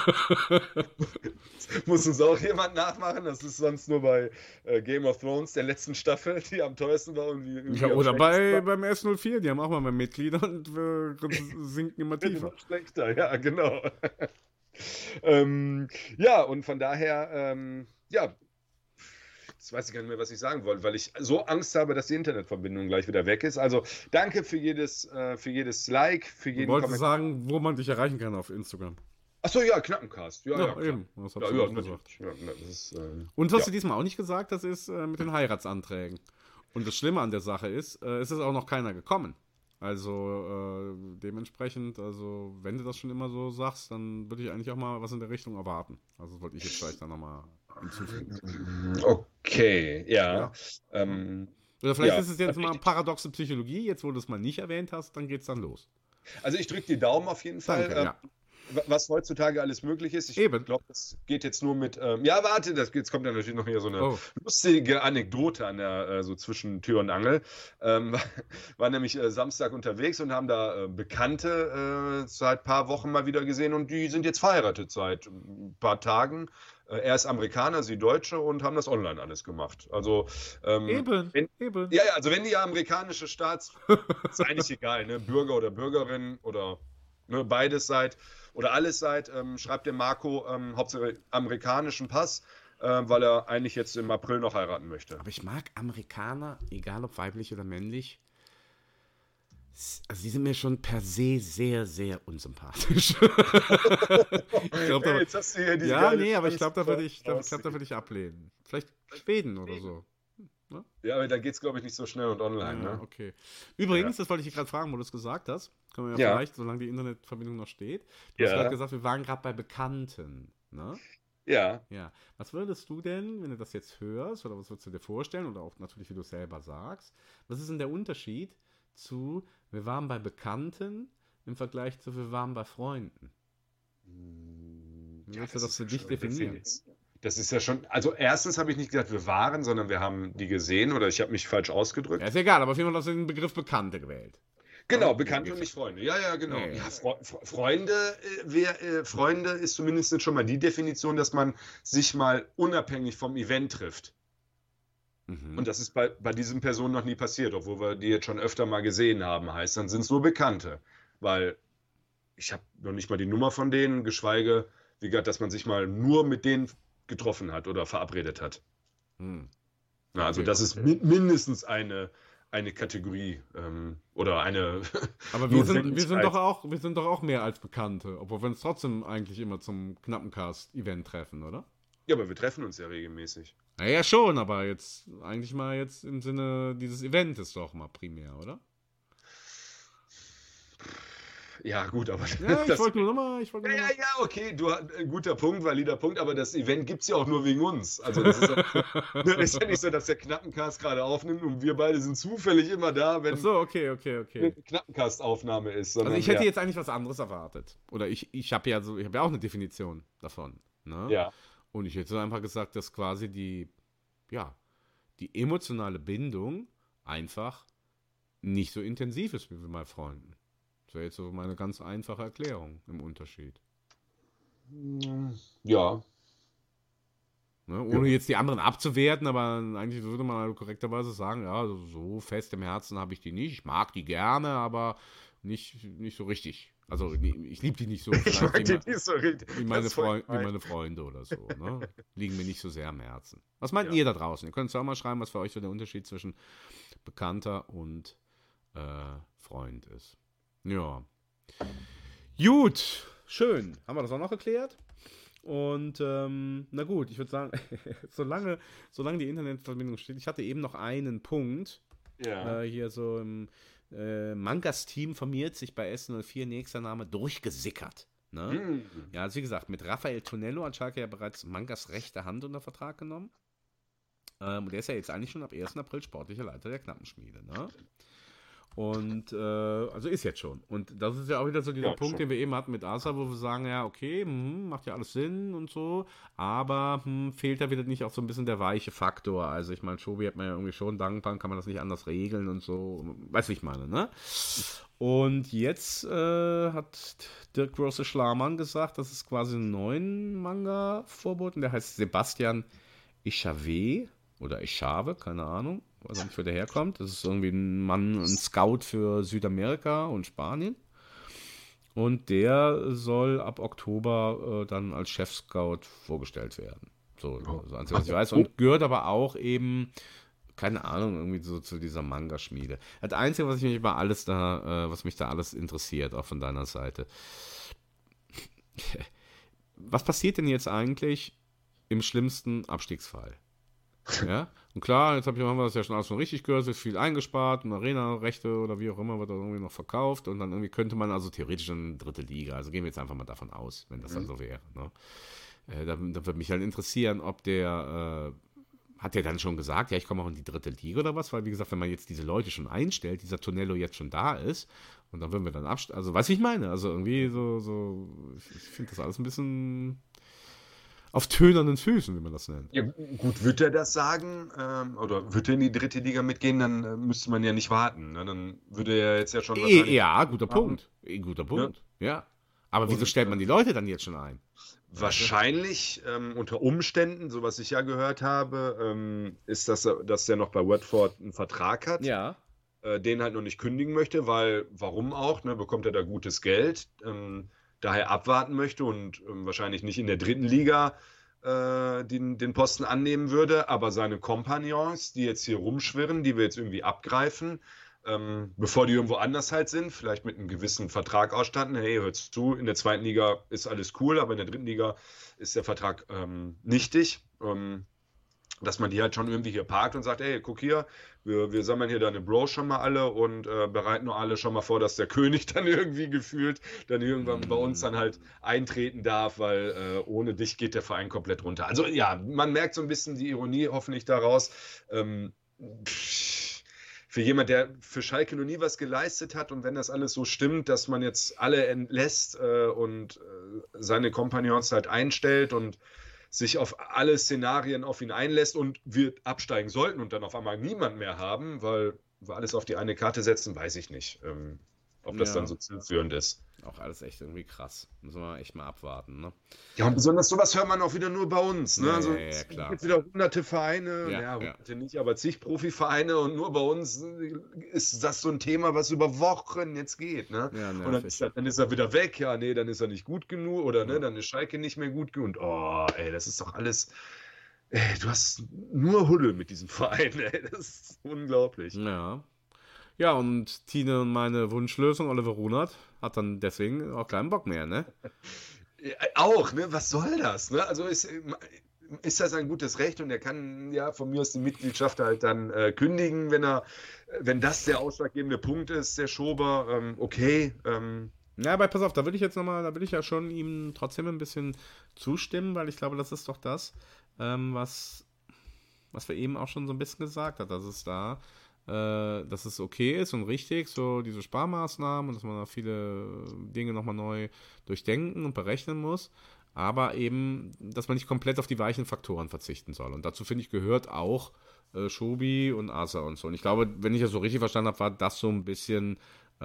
Muss uns auch jemand nachmachen. Das ist sonst nur bei äh, Game of Thrones, der letzten Staffel, die am teuersten war. Und die irgendwie Ja, am oder schlechtesten bei, war. beim S null vier, die haben auch mal mehr Mitglieder und wir sinken immer tiefer. Immer schlechter, ja, genau. ähm, ja, und von daher, ähm, ja, jetzt weiß ich gar nicht mehr, was ich sagen wollte, weil ich so Angst habe, dass die Internetverbindung gleich wieder weg ist. Also danke für jedes, äh, für jedes Like, für jeden Ich wollte Kommentar. sagen, wo man dich erreichen kann auf Instagram. Achso, ja, Knappencast. Ja, Ja, ja, klar. eben. Das hab Ja, ich ja, auch natürlich. gesagt. Ja, das ist, äh, Und was ja. du diesmal auch nicht gesagt hast, ist äh, mit den Heiratsanträgen. Und das Schlimme an der Sache ist, äh, es ist auch noch keiner gekommen. Also äh, dementsprechend, also wenn du das schon immer so sagst, dann würde ich eigentlich auch mal was in der Richtung erwarten. Also das wollte ich jetzt vielleicht dann nochmal hinzufügen. Okay, ja. Ja. Ähm, Oder vielleicht ja. ist es jetzt mal paradoxe Psychologie, jetzt wo du es mal nicht erwähnt hast, dann geht's dann los. Also ich drücke die Daumen auf jeden Fall. Danke, Ähm, ja. was heutzutage alles möglich ist. Ich glaube, das geht jetzt nur mit. Ähm, ja, warte, das, jetzt kommt ja natürlich noch hier so eine oh. lustige Anekdote an der, äh, so zwischen Tür und Angel. Ähm, war, war nämlich äh, Samstag unterwegs und haben da äh, Bekannte äh, seit ein paar Wochen mal wieder gesehen und die sind jetzt verheiratet seit ein paar Tagen. Äh, er ist Amerikaner, sie Deutsche und haben das online alles gemacht. Also ähm, eben, wenn, eben. Ja, ja, also wenn die amerikanische Staats, ist eigentlich egal, ne, Bürger oder Bürgerin oder ne, beides seid oder alles seid, ähm, schreibt dem Marco ähm, hauptsächlich amerikanischen Pass, äh, weil er eigentlich jetzt im April noch heiraten möchte. Aber ich mag Amerikaner, egal ob weiblich oder männlich. Also die sind mir schon per se sehr, sehr unsympathisch. ich glaub, da, hey, jetzt hast du hier die ja, nee, aber ich glaube, da würde ich, glaub, da würd ich ablehnen. Vielleicht Schweden oder so. Ne? Ja, aber da geht es, glaube ich, nicht so schnell und online. Ja, ne? Okay. Übrigens, ja. das wollte ich gerade fragen, wo du es gesagt hast. Können wir ja, ja vielleicht, solange die Internetverbindung noch steht. Du ja. hast gerade gesagt, wir waren gerade bei Bekannten. Ne? Ja. Ja. Was würdest du denn, wenn du das jetzt hörst, oder was würdest du dir vorstellen, oder auch natürlich, wie du selber sagst, was ist denn der Unterschied zu, wir waren bei Bekannten im Vergleich zu, wir waren bei Freunden? Wie willst du das für dich definieren? Das ist ja schon, also erstens habe ich nicht gesagt, wir waren, sondern wir haben die gesehen oder ich habe mich falsch ausgedrückt. Ja, ist egal, aber auf jeden Fall hast du den Begriff Bekannte gewählt. Genau, also, Bekannte und nicht Freunde. Ja, ja, genau. Ja, ja. Ja, Fre Freunde, äh, wer, äh, Freunde ist zumindest schon mal die Definition, dass man sich mal unabhängig vom Event trifft. Mhm. Und das ist bei, bei diesen Personen noch nie passiert, obwohl wir die jetzt schon öfter mal gesehen haben, heißt, dann sind es nur Bekannte. Weil ich habe noch nicht mal die Nummer von denen, geschweige, wie gesagt, dass man sich mal nur mit denen getroffen hat oder verabredet hat. Hm. Ja, also okay, das ist mi mindestens eine, eine Kategorie ähm, oder eine. Aber wir sind, wir, sind doch auch, wir sind doch auch mehr als Bekannte, obwohl wir uns trotzdem eigentlich immer zum Knappencast-Event treffen, oder? Ja, aber wir treffen uns ja regelmäßig. Ja, ja schon, aber jetzt eigentlich mal jetzt im Sinne dieses Events doch mal primär, oder? Ja, gut, aber. Ja, ich wollte nur nochmal. Ja, noch ja, ja, okay, du hast ein guter Punkt, valider Punkt, aber das Event gibt es ja auch nur wegen uns. Also, das ist, auch, das ist ja nicht so, dass der Knappencast gerade aufnimmt und wir beide sind zufällig immer da, wenn Ach so, okay, okay, okay. eine Knappencast-Aufnahme ist. Also, ich hätte ja. jetzt eigentlich was anderes erwartet. Oder ich, ich habe ja, so, ich hab ja auch eine Definition davon. Ne? Ja. Und ich hätte einfach gesagt, dass quasi die, ja, die emotionale Bindung einfach nicht so intensiv ist wie mit meinen Freunden. Das wäre jetzt so meine ganz einfache Erklärung im Unterschied. Ja. Ne, ohne ja. jetzt die anderen abzuwerten, aber eigentlich würde man korrekterweise sagen, ja, so fest im Herzen habe ich die nicht. Ich mag die gerne, aber nicht, nicht so richtig. Also ich liebe die nicht so, ich mag die nicht so wie, wie, meine Freund, wie meine Freunde oder so. Ne? Liegen mir nicht so sehr am Herzen. Was meint ja. ihr da draußen? Ihr könnt es auch mal schreiben, was für euch so der Unterschied zwischen Bekannter und äh, Freund ist. Ja. Gut, schön. Haben wir das auch noch erklärt? Und ähm, na gut, ich würde sagen, solange, solange die Internetverbindung steht, ich hatte eben noch einen Punkt. Ja. Äh, hier so im äh, Mangas Team formiert sich bei S null vier, nächster Name, durchgesickert. Ne? Mhm. Ja, also wie gesagt, mit Rafael Tonello hat Schalke ja bereits Mangas rechte Hand unter Vertrag genommen. Ähm, und der ist ja jetzt eigentlich schon ab ersten April sportlicher Leiter der Knappenschmiede. Ne? Und, äh, also ist jetzt schon. Und das ist ja auch wieder so dieser ja, Punkt, schon. den wir eben hatten mit Asa, wo wir sagen, ja, okay, hm, macht ja alles Sinn und so, aber hm, fehlt da wieder nicht auch so ein bisschen der weiche Faktor. Also ich meine, Shobi hat man ja irgendwie schon dankbar, kann man das nicht anders regeln und so, weiß ich meine, ne? Und jetzt äh, hat Dirk Grosse Schlamann gesagt, dass es quasi einen neuen Manga vorboten, der heißt Sebastian Ichave oder Ichave, keine Ahnung. Was nicht, wo der herkommt. Das ist irgendwie ein Mann, ein Scout für Südamerika und Spanien. Und der soll ab Oktober äh, dann als Chef-Scout vorgestellt werden. So, oh. so was ich weiß. Und gehört aber auch eben, keine Ahnung, irgendwie so zu dieser Manga-Schmiede. Das Einzige, was ich mich über alles da, äh, was mich da alles interessiert, auch von deiner Seite. Was passiert denn jetzt eigentlich im schlimmsten Abstiegsfall? Ja, und klar, jetzt hab ich, haben wir das ja schon alles schon richtig gehört, es ist viel eingespart, und Arena-Rechte oder wie auch immer wird da irgendwie noch verkauft und dann irgendwie könnte man also theoretisch in dritte Liga, also gehen wir jetzt einfach mal davon aus, wenn das mhm. dann so wäre. Ne? Äh, da, da würde mich halt interessieren, ob der, äh, hat der dann schon gesagt, ja, ich komme auch in die dritte Liga oder was? Weil, wie gesagt, wenn man jetzt diese Leute schon einstellt, dieser Tonello jetzt schon da ist, und dann würden wir dann absteigen. Also, was ich meine, also irgendwie so, so ich finde das alles ein bisschen auf tönernen Füßen, wie man das nennt. Ja, gut, wird er das sagen, ähm, oder wird er in die dritte Liga mitgehen, dann äh, müsste man ja nicht warten. Ne? Dann würde er jetzt ja schon wahrscheinlich... Ja, guter Punkt. E, guter Punkt, ja. ja. Aber wieso stellt man die Leute dann jetzt schon ein? Wahrscheinlich ähm, unter Umständen, so was ich ja gehört habe, ähm, ist, dass er, dass er noch bei Watford einen Vertrag hat, ja. äh, den halt noch nicht kündigen möchte, weil, warum auch, ne, bekommt er da gutes Geld, ähm, daher abwarten möchte und ähm, wahrscheinlich nicht in der dritten Liga äh, den, den Posten annehmen würde, aber seine Kompagnons, die jetzt hier rumschwirren, die wir jetzt irgendwie abgreifen, Ähm, bevor die irgendwo anders halt sind, vielleicht mit einem gewissen Vertrag ausstanden, hey, hörst zu, in der zweiten Liga ist alles cool, aber in der dritten Liga ist der Vertrag ähm, nichtig, ähm, dass man die halt schon irgendwie hier parkt und sagt, hey, guck hier, wir, wir sammeln hier deine Bros schon mal alle und äh, bereiten nur alle schon mal vor, dass der König dann irgendwie gefühlt dann irgendwann mm. bei uns dann halt eintreten darf, weil äh, ohne dich geht der Verein komplett runter. Also ja, man merkt so ein bisschen die Ironie hoffentlich daraus, ähm, pff, für jemand, der für Schalke noch nie was geleistet hat und wenn das alles so stimmt, dass man jetzt alle entlässt äh, und äh, seine Kompagnons halt einstellt und sich auf alle Szenarien auf ihn einlässt und wir absteigen sollten und dann auf einmal niemand mehr haben, weil wir alles auf die eine Karte setzen, weiß ich nicht, ähm, ob das ja. dann so zielführend ist. Auch alles echt irgendwie krass. Müssen wir echt mal abwarten, ne? Ja, und besonders sowas hört man auch wieder nur bei uns, ne? Ja, also, ja, ja, klar. Es gibt wieder hunderte Vereine, ja, ja, hunderte ja. nicht, aber zig Profivereine und nur bei uns ist das so ein Thema, was über Wochen jetzt geht, ne? Ja, und dann ist, er, dann ist er wieder weg, ja, nee, dann ist er nicht gut genug oder ne, dann ist Schalke nicht mehr gut genug und oh, ey, das ist doch alles, ey, du hast nur Hulle mit diesem Verein, ey, das ist unglaublich. Ja. Ja, und Tine und meine Wunschlösung, Oliver Runert, hat dann deswegen auch keinen Bock mehr, ne? Ja, auch, ne? Was soll das, ne? Also ist, ist das ein gutes Recht und er kann ja von mir aus die Mitgliedschaft halt dann äh, kündigen, wenn er, wenn das der ausschlaggebende Punkt ist, der Schober, ähm, okay. Ähm. Ja, aber pass auf, da will ich jetzt nochmal, da will ich ja schon ihm trotzdem ein bisschen zustimmen, weil ich glaube, das ist doch das, ähm, was, was wir eben auch schon so ein bisschen gesagt hat, dass es da dass es okay ist und richtig, so diese Sparmaßnahmen und dass man da viele Dinge nochmal neu durchdenken und berechnen muss, aber eben, dass man nicht komplett auf die weichen Faktoren verzichten soll. Und dazu, finde ich, gehört auch äh, Schobi und Asa und so. Und ich glaube, wenn ich das so richtig verstanden habe, war das so ein bisschen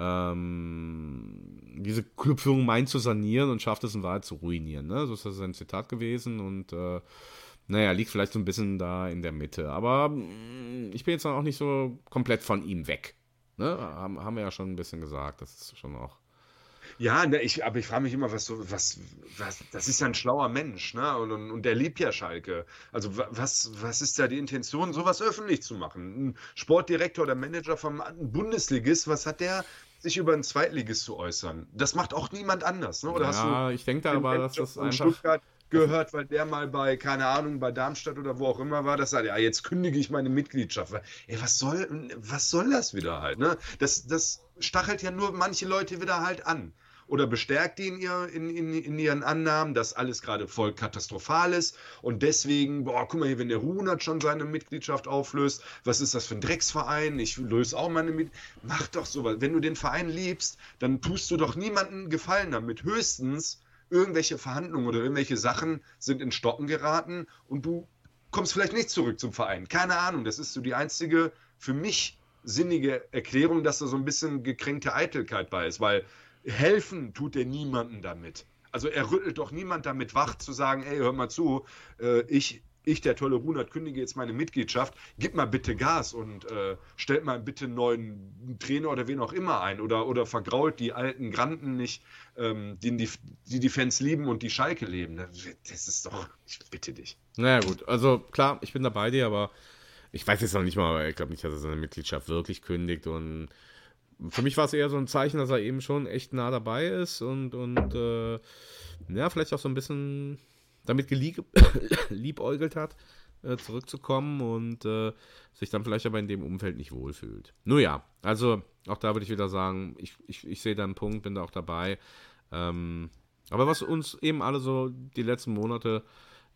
ähm, diese Clubführung meint zu sanieren und schafft es in Wahrheit zu ruinieren. Ne? So ist das sein Zitat gewesen und äh, naja, liegt vielleicht so ein bisschen da in der Mitte. Aber mh, ich bin jetzt auch nicht so komplett von ihm weg. Ne? Haben, haben wir ja schon ein bisschen gesagt. Das ist schon auch... Ja, ne, ich, aber ich frage mich immer, was so, was, was, das ist ja ein schlauer Mensch, ne? Und, und, und der liebt ja Schalke. Also was, was ist da die Intention, sowas öffentlich zu machen? Ein Sportdirektor oder Manager vom Bundesligist, was hat der, sich über einen Zweitligist zu äußern? Das macht auch niemand anders, ne? Oder ja, hast du ich denke da aber, dass das einfach... Stuttgart gehört, weil der mal bei, keine Ahnung, bei Darmstadt oder wo auch immer war, das sagt, ja, jetzt kündige ich meine Mitgliedschaft. Ey, was soll, was soll das wieder halt, ne? Das, das stachelt ja nur manche Leute wieder halt an. Oder bestärkt die in, ihr, in, in, in ihren Annahmen, dass alles gerade voll katastrophal ist und deswegen, boah, guck mal hier, wenn der Runert schon seine Mitgliedschaft auflöst, was ist das für ein Drecksverein? Ich löse auch meine Mitgliedschaft. Mach doch sowas. Wenn du den Verein liebst, dann tust du doch niemandem Gefallen damit. Höchstens irgendwelche Verhandlungen oder irgendwelche Sachen sind in Stocken geraten und du kommst vielleicht nicht zurück zum Verein. Keine Ahnung, das ist so die einzige für mich sinnige Erklärung, dass da so ein bisschen gekränkte Eitelkeit bei ist, weil helfen tut er niemandem damit. Also er rüttelt doch niemand damit wach zu sagen, ey, hör mal zu, äh, ich, ich, der tolle Runert, kündige jetzt meine Mitgliedschaft, gib mal bitte Gas und äh, stellt mal bitte einen neuen Trainer oder wen auch immer ein oder, oder vergrault die alten Granden nicht, ähm, die, die, die die Fans lieben und die Schalke leben. Das ist doch, ich bitte dich. Naja gut, also klar, ich bin da bei dir, aber ich weiß jetzt noch nicht mal, aber ich glaube nicht, dass er seine Mitgliedschaft wirklich kündigt und für mich war es eher so ein Zeichen, dass er eben schon echt nah dabei ist und, und äh, ja, vielleicht auch so ein bisschen damit geliebäugelt hat, äh, zurückzukommen und äh, sich dann vielleicht aber in dem Umfeld nicht wohlfühlt. Nun ja, also auch da würde ich wieder sagen, ich, ich, ich sehe da einen Punkt, bin da auch dabei. Ähm, aber was uns eben alle so die letzten Monate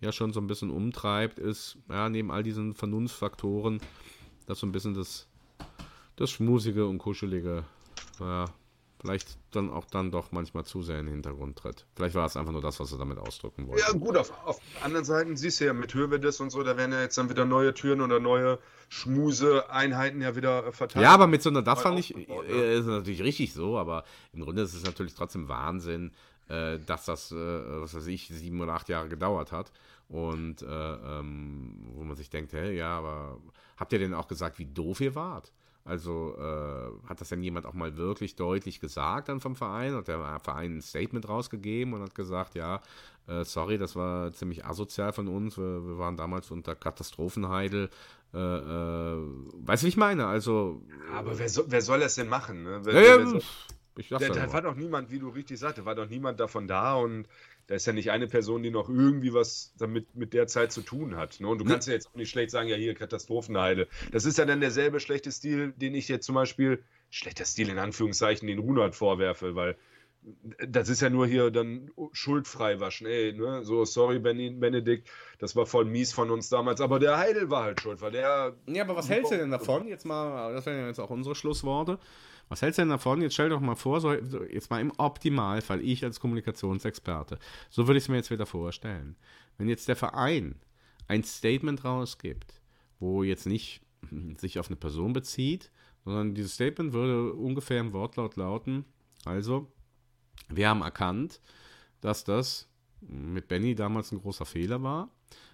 ja schon so ein bisschen umtreibt, ist, ja, neben all diesen Vernunftfaktoren, dass so ein bisschen das, das Schmusige und Kuschelige, ja, vielleicht dann auch dann doch manchmal zu sehr in den Hintergrund tritt. Vielleicht war es einfach nur das, was er damit ausdrücken wollte. Ja gut, auf, auf anderen Seiten siehst du ja mit Hövedes und so, da werden ja jetzt dann wieder neue Türen oder neue Schmuse-Einheiten ja wieder verteilt. Ja, aber mit so einer, das fand ich, äh, ist natürlich richtig so, aber im Grunde ist es natürlich trotzdem Wahnsinn, äh, dass das, äh, was weiß ich, sieben oder acht Jahre gedauert hat. Und äh, ähm, wo man sich denkt, hey, ja, aber habt ihr denn auch gesagt, wie doof ihr wart? Also äh, hat das denn jemand auch mal wirklich deutlich gesagt dann vom Verein? Hat der Verein ein Statement rausgegeben und hat gesagt, ja, äh, sorry, das war ziemlich asozial von uns, wir, wir waren damals unter Katastrophenheidel. Äh, äh, weißt du, wie ich meine? Also, aber wer, so, wer soll das denn machen? Ne? Wer, ja, ja, wer soll, ich da, da war doch niemand, wie du richtig sagst, da war doch niemand davon da und da ist ja nicht eine Person, die noch irgendwie was damit mit der Zeit zu tun hat. Ne? Und du kannst ja jetzt auch nicht schlecht sagen, ja hier, Katastrophenheide. Das ist ja dann derselbe schlechte Stil, den ich jetzt zum Beispiel, schlechter Stil in Anführungszeichen, den Runert vorwerfe, weil das ist ja nur hier dann schuldfrei waschen. Ey, ne? So, sorry, Benedikt, das war voll mies von uns damals, aber der Heidel war halt schuld, weil der... Ja, aber was hältst du denn davon? Jetzt mal, das wären ja jetzt auch unsere Schlussworte. Was hältst du denn davon? Jetzt stell doch mal vor, so, jetzt mal im Optimalfall, ich als Kommunikationsexperte, so würde ich es mir jetzt wieder vorstellen. Wenn jetzt der Verein ein Statement rausgibt, wo jetzt nicht sich auf eine Person bezieht, sondern dieses Statement würde ungefähr im Wortlaut lauten, also, wir haben erkannt, dass das mit Benny damals ein großer Fehler war.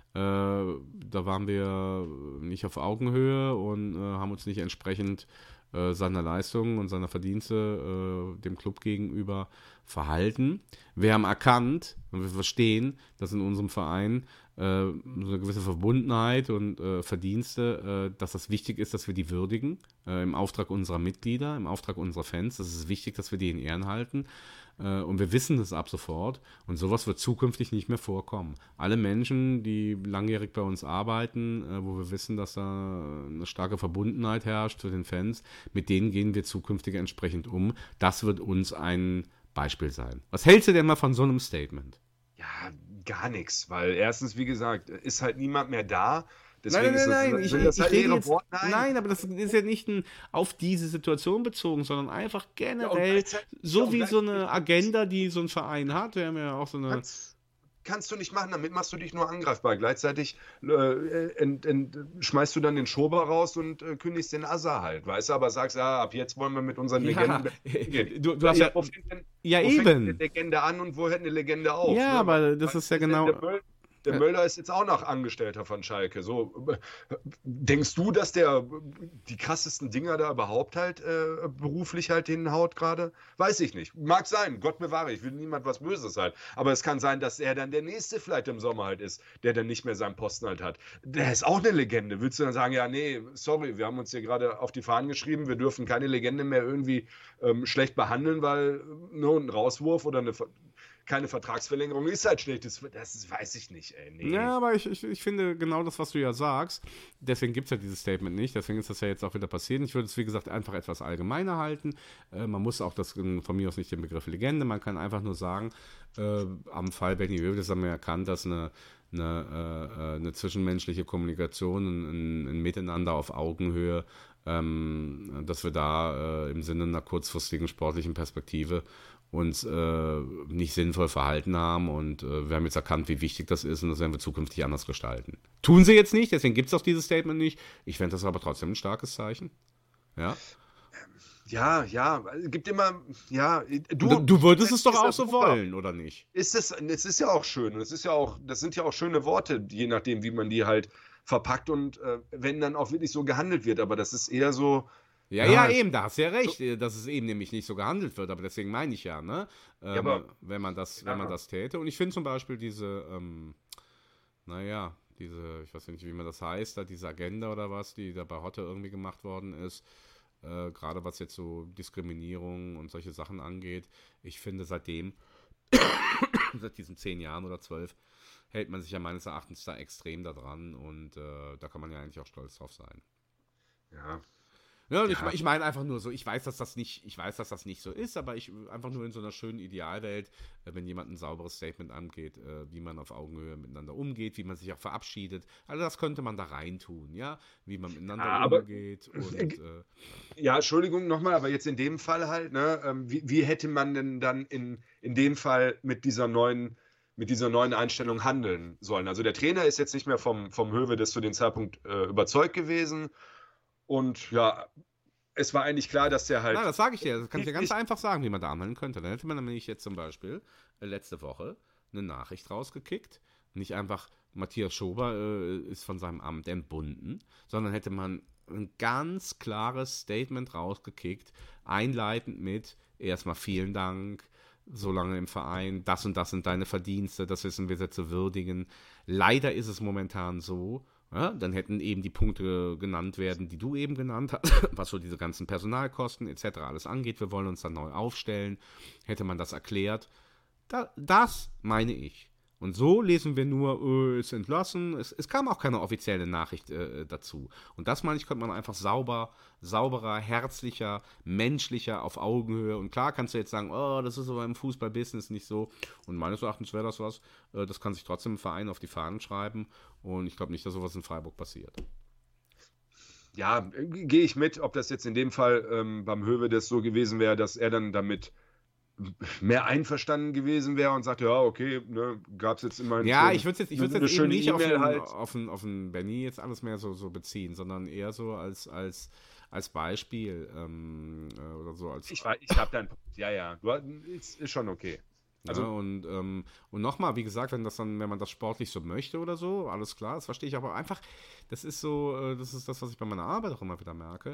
Äh, da waren wir nicht auf Augenhöhe und äh, haben uns nicht entsprechend äh, seiner Leistungen und seiner Verdienste äh, dem Club gegenüber verhalten. Wir haben erkannt und wir verstehen, dass in unserem Verein äh, so eine gewisse Verbundenheit und äh, Verdienste, äh, dass das wichtig ist, dass wir die würdigen, äh, im Auftrag unserer Mitglieder, im Auftrag unserer Fans. Das ist wichtig, dass wir die in Ehren halten. Und wir wissen das ab sofort und sowas wird zukünftig nicht mehr vorkommen. Alle Menschen, die langjährig bei uns arbeiten, wo wir wissen, dass da eine starke Verbundenheit herrscht zu den Fans, mit denen gehen wir zukünftig entsprechend um. Das wird uns ein Beispiel sein. Was hältst du denn mal von so einem Statement? Ja, gar nichts, weil erstens, wie gesagt, ist halt niemand mehr da. Deswegen nein, nein, nein, ist das, ich, das ich, halt ich jetzt, Wort, nein. nein, aber das ist ja nicht ein, auf diese Situation bezogen, sondern einfach generell, ja, so wie so eine Agenda, die so ein Verein hat. Wir haben ja auch so eine... Kannst, kannst du nicht machen, damit machst du dich nur angreifbar. Gleichzeitig äh, ent, ent, schmeißt du dann den Schober raus und äh, kündigst den Asa halt, weißt du, aber sagst, ja, ab jetzt wollen wir mit unseren ja, Legenden gehen. Du, du hast ja, wo fängt denn, ja wo eben. fängt eine Legende an und wo hört eine Legende auf? Ja, ne? aber das ist ja genau... Der Möller ist jetzt auch noch Angestellter von Schalke. So, denkst du, dass der die krassesten Dinger da überhaupt halt äh, beruflich halt hinhaut gerade? Weiß ich nicht. Mag sein, Gott bewahre, ich will niemand was Böses halt. Aber es kann sein, dass er dann der Nächste vielleicht im Sommer halt ist, der dann nicht mehr seinen Posten halt hat. Der ist auch eine Legende. Willst du dann sagen, ja, nee, sorry, wir haben uns hier gerade auf die Fahnen geschrieben, wir dürfen keine Legende mehr irgendwie ähm, schlecht behandeln, weil nur ein Rauswurf oder eine... keine Vertragsverlängerung ist halt schlechtes, das ist, weiß ich nicht, ey. Nee. Ja, aber ich, ich, ich finde genau das, was du ja sagst, deswegen gibt es ja dieses Statement nicht, deswegen ist das ja jetzt auch wieder passiert. Ich würde es, wie gesagt, einfach etwas allgemeiner halten. Äh, man muss auch das, von mir aus nicht den Begriff Legende, man kann einfach nur sagen, äh, am Fall Benny Hövedes haben wir erkannt, dass eine, eine, äh, eine zwischenmenschliche Kommunikation, ein, ein Miteinander auf Augenhöhe, ähm, dass wir da äh, im Sinne einer kurzfristigen sportlichen Perspektive uns äh, nicht sinnvoll verhalten haben und äh, wir haben jetzt erkannt, wie wichtig das ist und das werden wir zukünftig anders gestalten. Tun sie jetzt nicht, deswegen gibt es auch dieses Statement nicht. Ich fände das aber trotzdem ein starkes Zeichen. Ja. Ja, ja, gibt immer, ja, du, du, du würdest es doch auch so super. wollen, oder nicht? Ist es, es ist ja auch schön, es ist ja auch, das sind ja auch schöne Worte, je nachdem, wie man die halt verpackt und äh, wenn dann auch wirklich so gehandelt wird, aber das ist eher so. Ja, ja, ja, eben, da hast du ja recht, so, dass es eben nämlich nicht so gehandelt wird, aber deswegen meine ich ja, ne, ähm, ja, aber, wenn man das, ja, wenn man das täte. Und ich finde zum Beispiel diese, ähm, naja, diese, ich weiß nicht, wie man das heißt, da diese Agenda oder was, die da bei Hotte irgendwie gemacht worden ist, äh, gerade was jetzt so Diskriminierung und solche Sachen angeht, ich finde seitdem, seit diesen zehn Jahren oder zwölf, hält man sich ja meines Erachtens da extrem da dran und äh, da kann man ja eigentlich auch stolz drauf sein. Ja. Ja, und ja. ich, ich meine einfach nur so, ich weiß, dass das nicht, ich weiß, dass das nicht so ist, aber ich einfach nur in so einer schönen Idealwelt, äh, wenn jemand ein sauberes Statement angeht, äh, wie man auf Augenhöhe miteinander umgeht, wie man sich auch verabschiedet. Also das könnte man da reintun, ja, wie man miteinander ja, aber, umgeht. Und, äh, ja, Entschuldigung nochmal, aber jetzt in dem Fall halt, ne, ähm, wie, wie hätte man denn dann in, in dem Fall mit dieser neuen mit dieser neuen Einstellung handeln sollen? Also der Trainer ist jetzt nicht mehr vom, vom Höwedes zu dem Zeitpunkt äh, überzeugt gewesen. Und ja, es war eigentlich klar, dass der halt... Na, das sage ich dir. Das kann ich dir ganz einfach sagen, wie man da handeln könnte. Dann hätte man nämlich jetzt zum Beispiel äh, letzte Woche eine Nachricht rausgekickt. Nicht einfach, Matthias Schober äh, ist von seinem Amt entbunden, sondern hätte man ein ganz klares Statement rausgekickt, einleitend mit erstmal vielen Dank, so lange im Verein, das und das sind deine Verdienste, das wissen wir sehr zu würdigen. Leider ist es momentan so, ja, dann hätten eben die Punkte genannt werden, die du eben genannt hast, was so diese ganzen Personalkosten et cetera alles angeht. Wir wollen uns dann neu aufstellen. Hätte man das erklärt. Da, das meine ich. Und so lesen wir nur, äh, ist entlassen. Es, es kam auch keine offizielle Nachricht äh, dazu. Und das, meine ich, könnte man einfach sauber, sauberer, herzlicher, menschlicher, auf Augenhöhe. Und klar kannst du jetzt sagen, oh, das ist aber im Fußballbusiness nicht so. Und meines Erachtens wäre das was, äh, das kann sich trotzdem im Verein auf die Fahnen schreiben. Und ich glaube nicht, dass sowas in Freiburg passiert. Ja, gehe ich mit, ob das jetzt in dem Fall ähm, beim Höwedes so gewesen wäre, dass er dann damit mehr einverstanden gewesen wäre und sagte, ja, okay, ne, gab es jetzt immer... Ja, ich würde es jetzt, ich würd's jetzt eben nicht auf den, halt. auf, den, auf den Benny jetzt alles mehr so, so beziehen, sondern eher so als, als, als Beispiel ähm, oder so. Als, ich ich habe deinen Punkt, ja, ja, du, ist, ist schon okay. Also, ja, und ähm, und nochmal, wie gesagt, wenn das dann, wenn man das sportlich so möchte oder so, alles klar, das verstehe ich, aber einfach, das ist so, äh, das ist das, was ich bei meiner Arbeit auch immer wieder merke,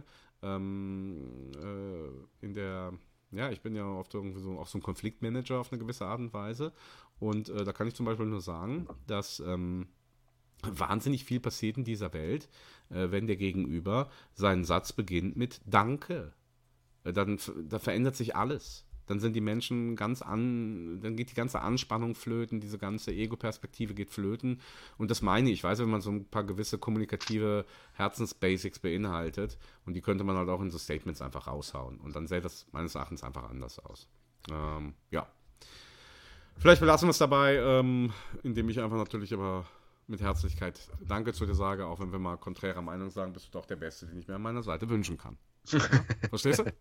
ähm, äh, in der... Ja, ich bin ja oft irgendwie so, auch so ein Konfliktmanager auf eine gewisse Art und Weise. Und äh, da kann ich zum Beispiel nur sagen, dass ähm, wahnsinnig viel passiert in dieser Welt, äh, wenn der Gegenüber seinen Satz beginnt mit Danke. Äh, dann da verändert sich alles. Dann sind die Menschen ganz an, dann geht die ganze Anspannung flöten, diese ganze Ego-Perspektive geht flöten. Und das meine ich, ich weiß, wenn man so ein paar gewisse kommunikative Herzensbasics beinhaltet, und die könnte man halt auch in so Statements einfach raushauen. Und dann sähe das meines Erachtens einfach anders aus. Ähm, ja. Vielleicht belassen wir es dabei, ähm, indem ich einfach natürlich aber mit Herzlichkeit Danke zu dir sage, auch wenn wir mal konträrer Meinung sagen, bist du doch der Beste, den ich mir an meiner Seite wünschen kann. Ja? Verstehst du?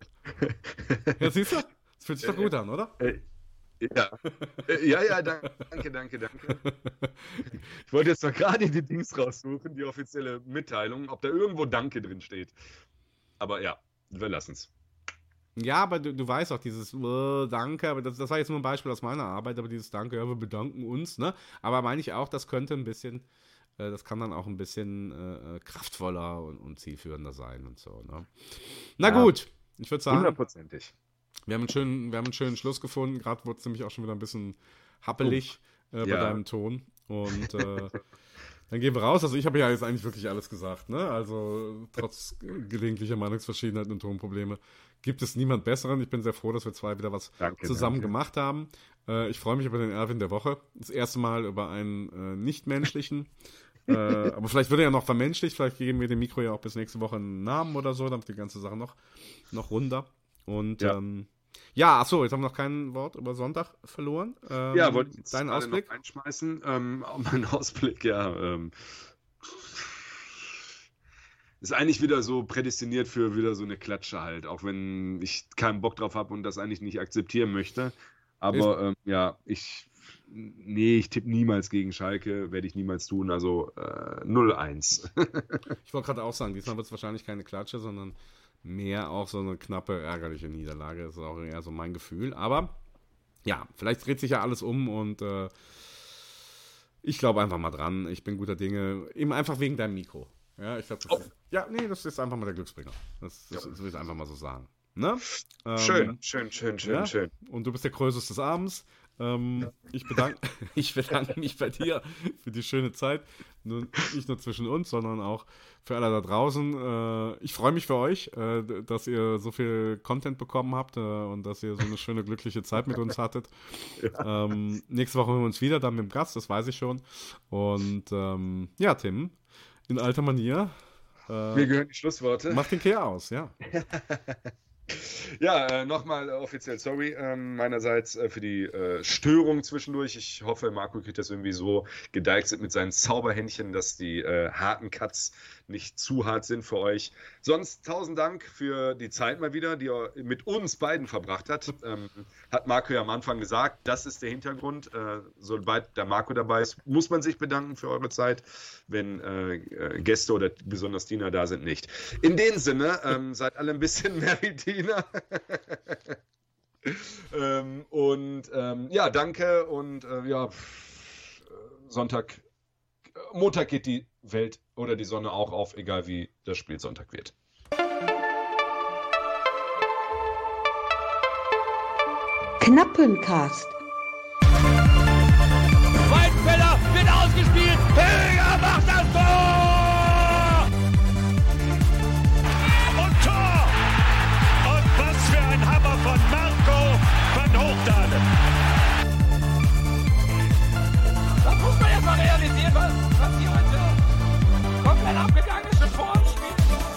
Ja, siehst du? Das fühlt sich doch gut an, oder? Äh, ja. Äh, ja, ja, danke, danke, danke. Ich wollte jetzt doch gerade die Dings raussuchen, die offizielle Mitteilung, ob da irgendwo Danke drin steht. Aber ja, wir lassen es. Ja, aber du, du weißt auch, dieses uh, Danke, aber das, das war jetzt nur ein Beispiel aus meiner Arbeit, aber dieses Danke, ja, wir bedanken uns, ne? Aber meine ich auch, das könnte ein bisschen, äh, das kann dann auch ein bisschen äh, kraftvoller und, und zielführender sein und so, ne? Na ja, gut, ich würde sagen. Hundertprozentig. Wir haben einen schönen, wir haben einen schönen Schluss gefunden. Gerade wurde es nämlich auch schon wieder ein bisschen happelig äh, bei ja. deinem Ton. Und äh, dann gehen wir raus. Also ich habe ja jetzt eigentlich wirklich alles gesagt. Ne? Also trotz gelegentlicher Meinungsverschiedenheiten und Tonprobleme gibt es niemand Besseren. Ich bin sehr froh, dass wir zwei wieder was danke, zusammen danke. gemacht haben. Äh, ich freue mich über den Erwin der Woche. Das erste Mal über einen äh, nicht-menschlichen. äh, aber vielleicht wird er ja noch vermenschlicht. Vielleicht geben wir dem Mikro ja auch bis nächste Woche einen Namen oder so, damit die ganze Sache noch, noch runder. Und ja, ähm, ja, achso, jetzt haben wir noch kein Wort über Sonntag verloren. Ähm, ja, wollte ich jetzt deinen Ausblick noch einschmeißen. Ähm, mein Ausblick, ja, ähm, ist eigentlich wieder so prädestiniert für wieder so eine Klatsche halt, auch wenn ich keinen Bock drauf habe und das eigentlich nicht akzeptieren möchte. Aber ähm, ja, ich, nee, ich tippe niemals gegen Schalke, werde ich niemals tun, also äh, null eins. Ich wollte gerade auch sagen, diesmal wird es wahrscheinlich keine Klatsche, sondern mehr auch so eine knappe, ärgerliche Niederlage. Das ist auch eher so mein Gefühl. Aber ja, vielleicht dreht sich ja alles um und äh, ich glaube einfach mal dran. Ich bin guter Dinge. Eben einfach wegen deinem Mikro. Ja, ich glaube, oh. ja, nee, das ist einfach mal der Glücksbringer. Das, das, das will ich einfach mal so sagen. Ne? Ähm, schön, schön, schön, schön, ja? schön. Und du bist der Krösus des Abends. Ähm, ich, bedanke, ich bedanke mich bei dir für die schöne Zeit. Nur, nicht nur zwischen uns, sondern auch für alle da draußen. Äh, ich freue mich für euch, äh, dass ihr so viel Content bekommen habt äh, und dass ihr so eine schöne, glückliche Zeit mit uns hattet. Ja. Ähm, nächste Woche hören wir uns wieder, dann mit dem Gast, das weiß ich schon. Und ähm, ja, Tim, in alter Manier, Äh, Mir gehören die Schlussworte. Mach den Kehr aus, ja. Ja, äh, nochmal offiziell sorry ähm, meinerseits äh, für die äh, Störung zwischendurch. Ich hoffe, Marco kriegt das irgendwie so gedeichselt mit seinen Zauberhändchen, dass die äh, harten Cuts nicht zu hart sind für euch. Sonst tausend Dank für die Zeit mal wieder, die er mit uns beiden verbracht hat. Ähm, hat Marco ja am Anfang gesagt, das ist der Hintergrund. Äh, sobald der Marco dabei ist, muss man sich bedanken für eure Zeit. Wenn äh, äh, Gäste oder besonders Dina da sind, nicht. In dem Sinne, ähm, seid alle ein bisschen Meritina. ähm, und ähm, ja, danke und äh, ja, Sonntag, Montag geht die Welt oder die Sonne auch auf, egal wie das Spiel Sonntag wird. Knappencast. Weidenfeller wird ausgespielt. Höger macht das Tor! Und Tor! Und was für ein Hammer von Marco van Hoogdalen. Das muss man erst mal realisieren, was, was hier heute komplett abgegangen ist schon vor dem Spiel.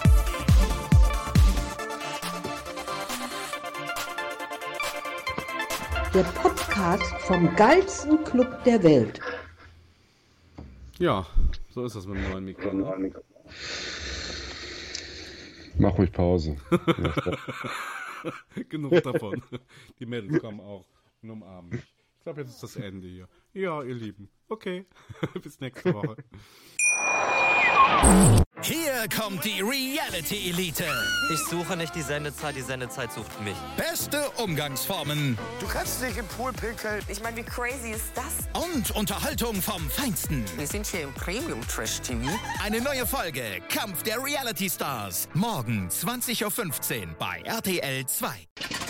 Der Podcast vom geilsten Club der Welt. Ja, so ist das mit dem neuen Mikro. Mach ruhig Pause. Genug davon. Die Mädels kommen auch und umarmen mich. Ich glaube, jetzt ist das Ende hier. Ja, ihr Lieben. Okay, bis nächste Woche. Hier kommt die Reality Elite. Ich suche nicht die Sendezeit, die Sendezeit sucht mich. Beste Umgangsformen. Du kannst dich im Pool pinkeln. Ich meine, wie crazy ist das? Und Unterhaltung vom Feinsten. Wir sind hier im Premium Trash T V. Eine neue Folge Kampf der Reality Stars. Morgen zwanzig Uhr fünfzehn bei R T L zwei.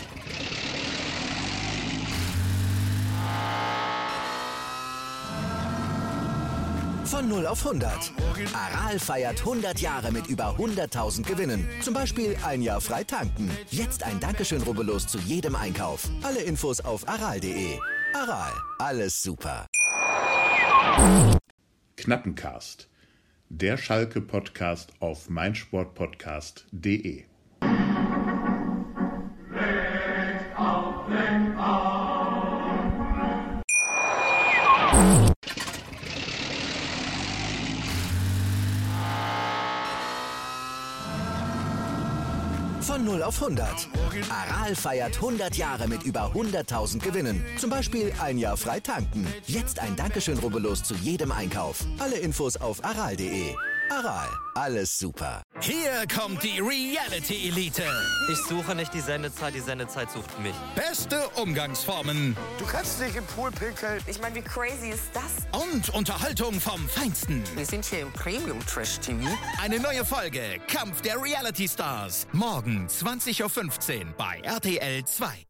Von null auf hundert. Aral feiert hundert Jahre mit über hunderttausend Gewinnen. Zum Beispiel ein Jahr frei tanken. Jetzt ein Dankeschön, rubbellos zu jedem Einkauf. Alle Infos auf aral punkt de. Aral, alles super. Knappencast. Der Schalke-Podcast auf meinsportpodcast punkt de. Von null auf hundert. Aral feiert hundert Jahre mit über hunderttausend Gewinnen. Zum Beispiel ein Jahr frei tanken. Jetzt ein Dankeschön, rubbellos zu jedem Einkauf. Alle Infos auf aral punkt de. Aral, alles super. Hier kommt die Reality Elite. Ich suche nicht die Sendezeit, die Sendezeit sucht mich. Beste Umgangsformen. Du kannst dich im Pool pinkeln. Ich meine, wie crazy ist das? Und Unterhaltung vom Feinsten. Wir sind hier im Premium Trash T V. Eine neue Folge Kampf der Reality Stars. Morgen zwanzig Uhr fünfzehn bei R T L zwei.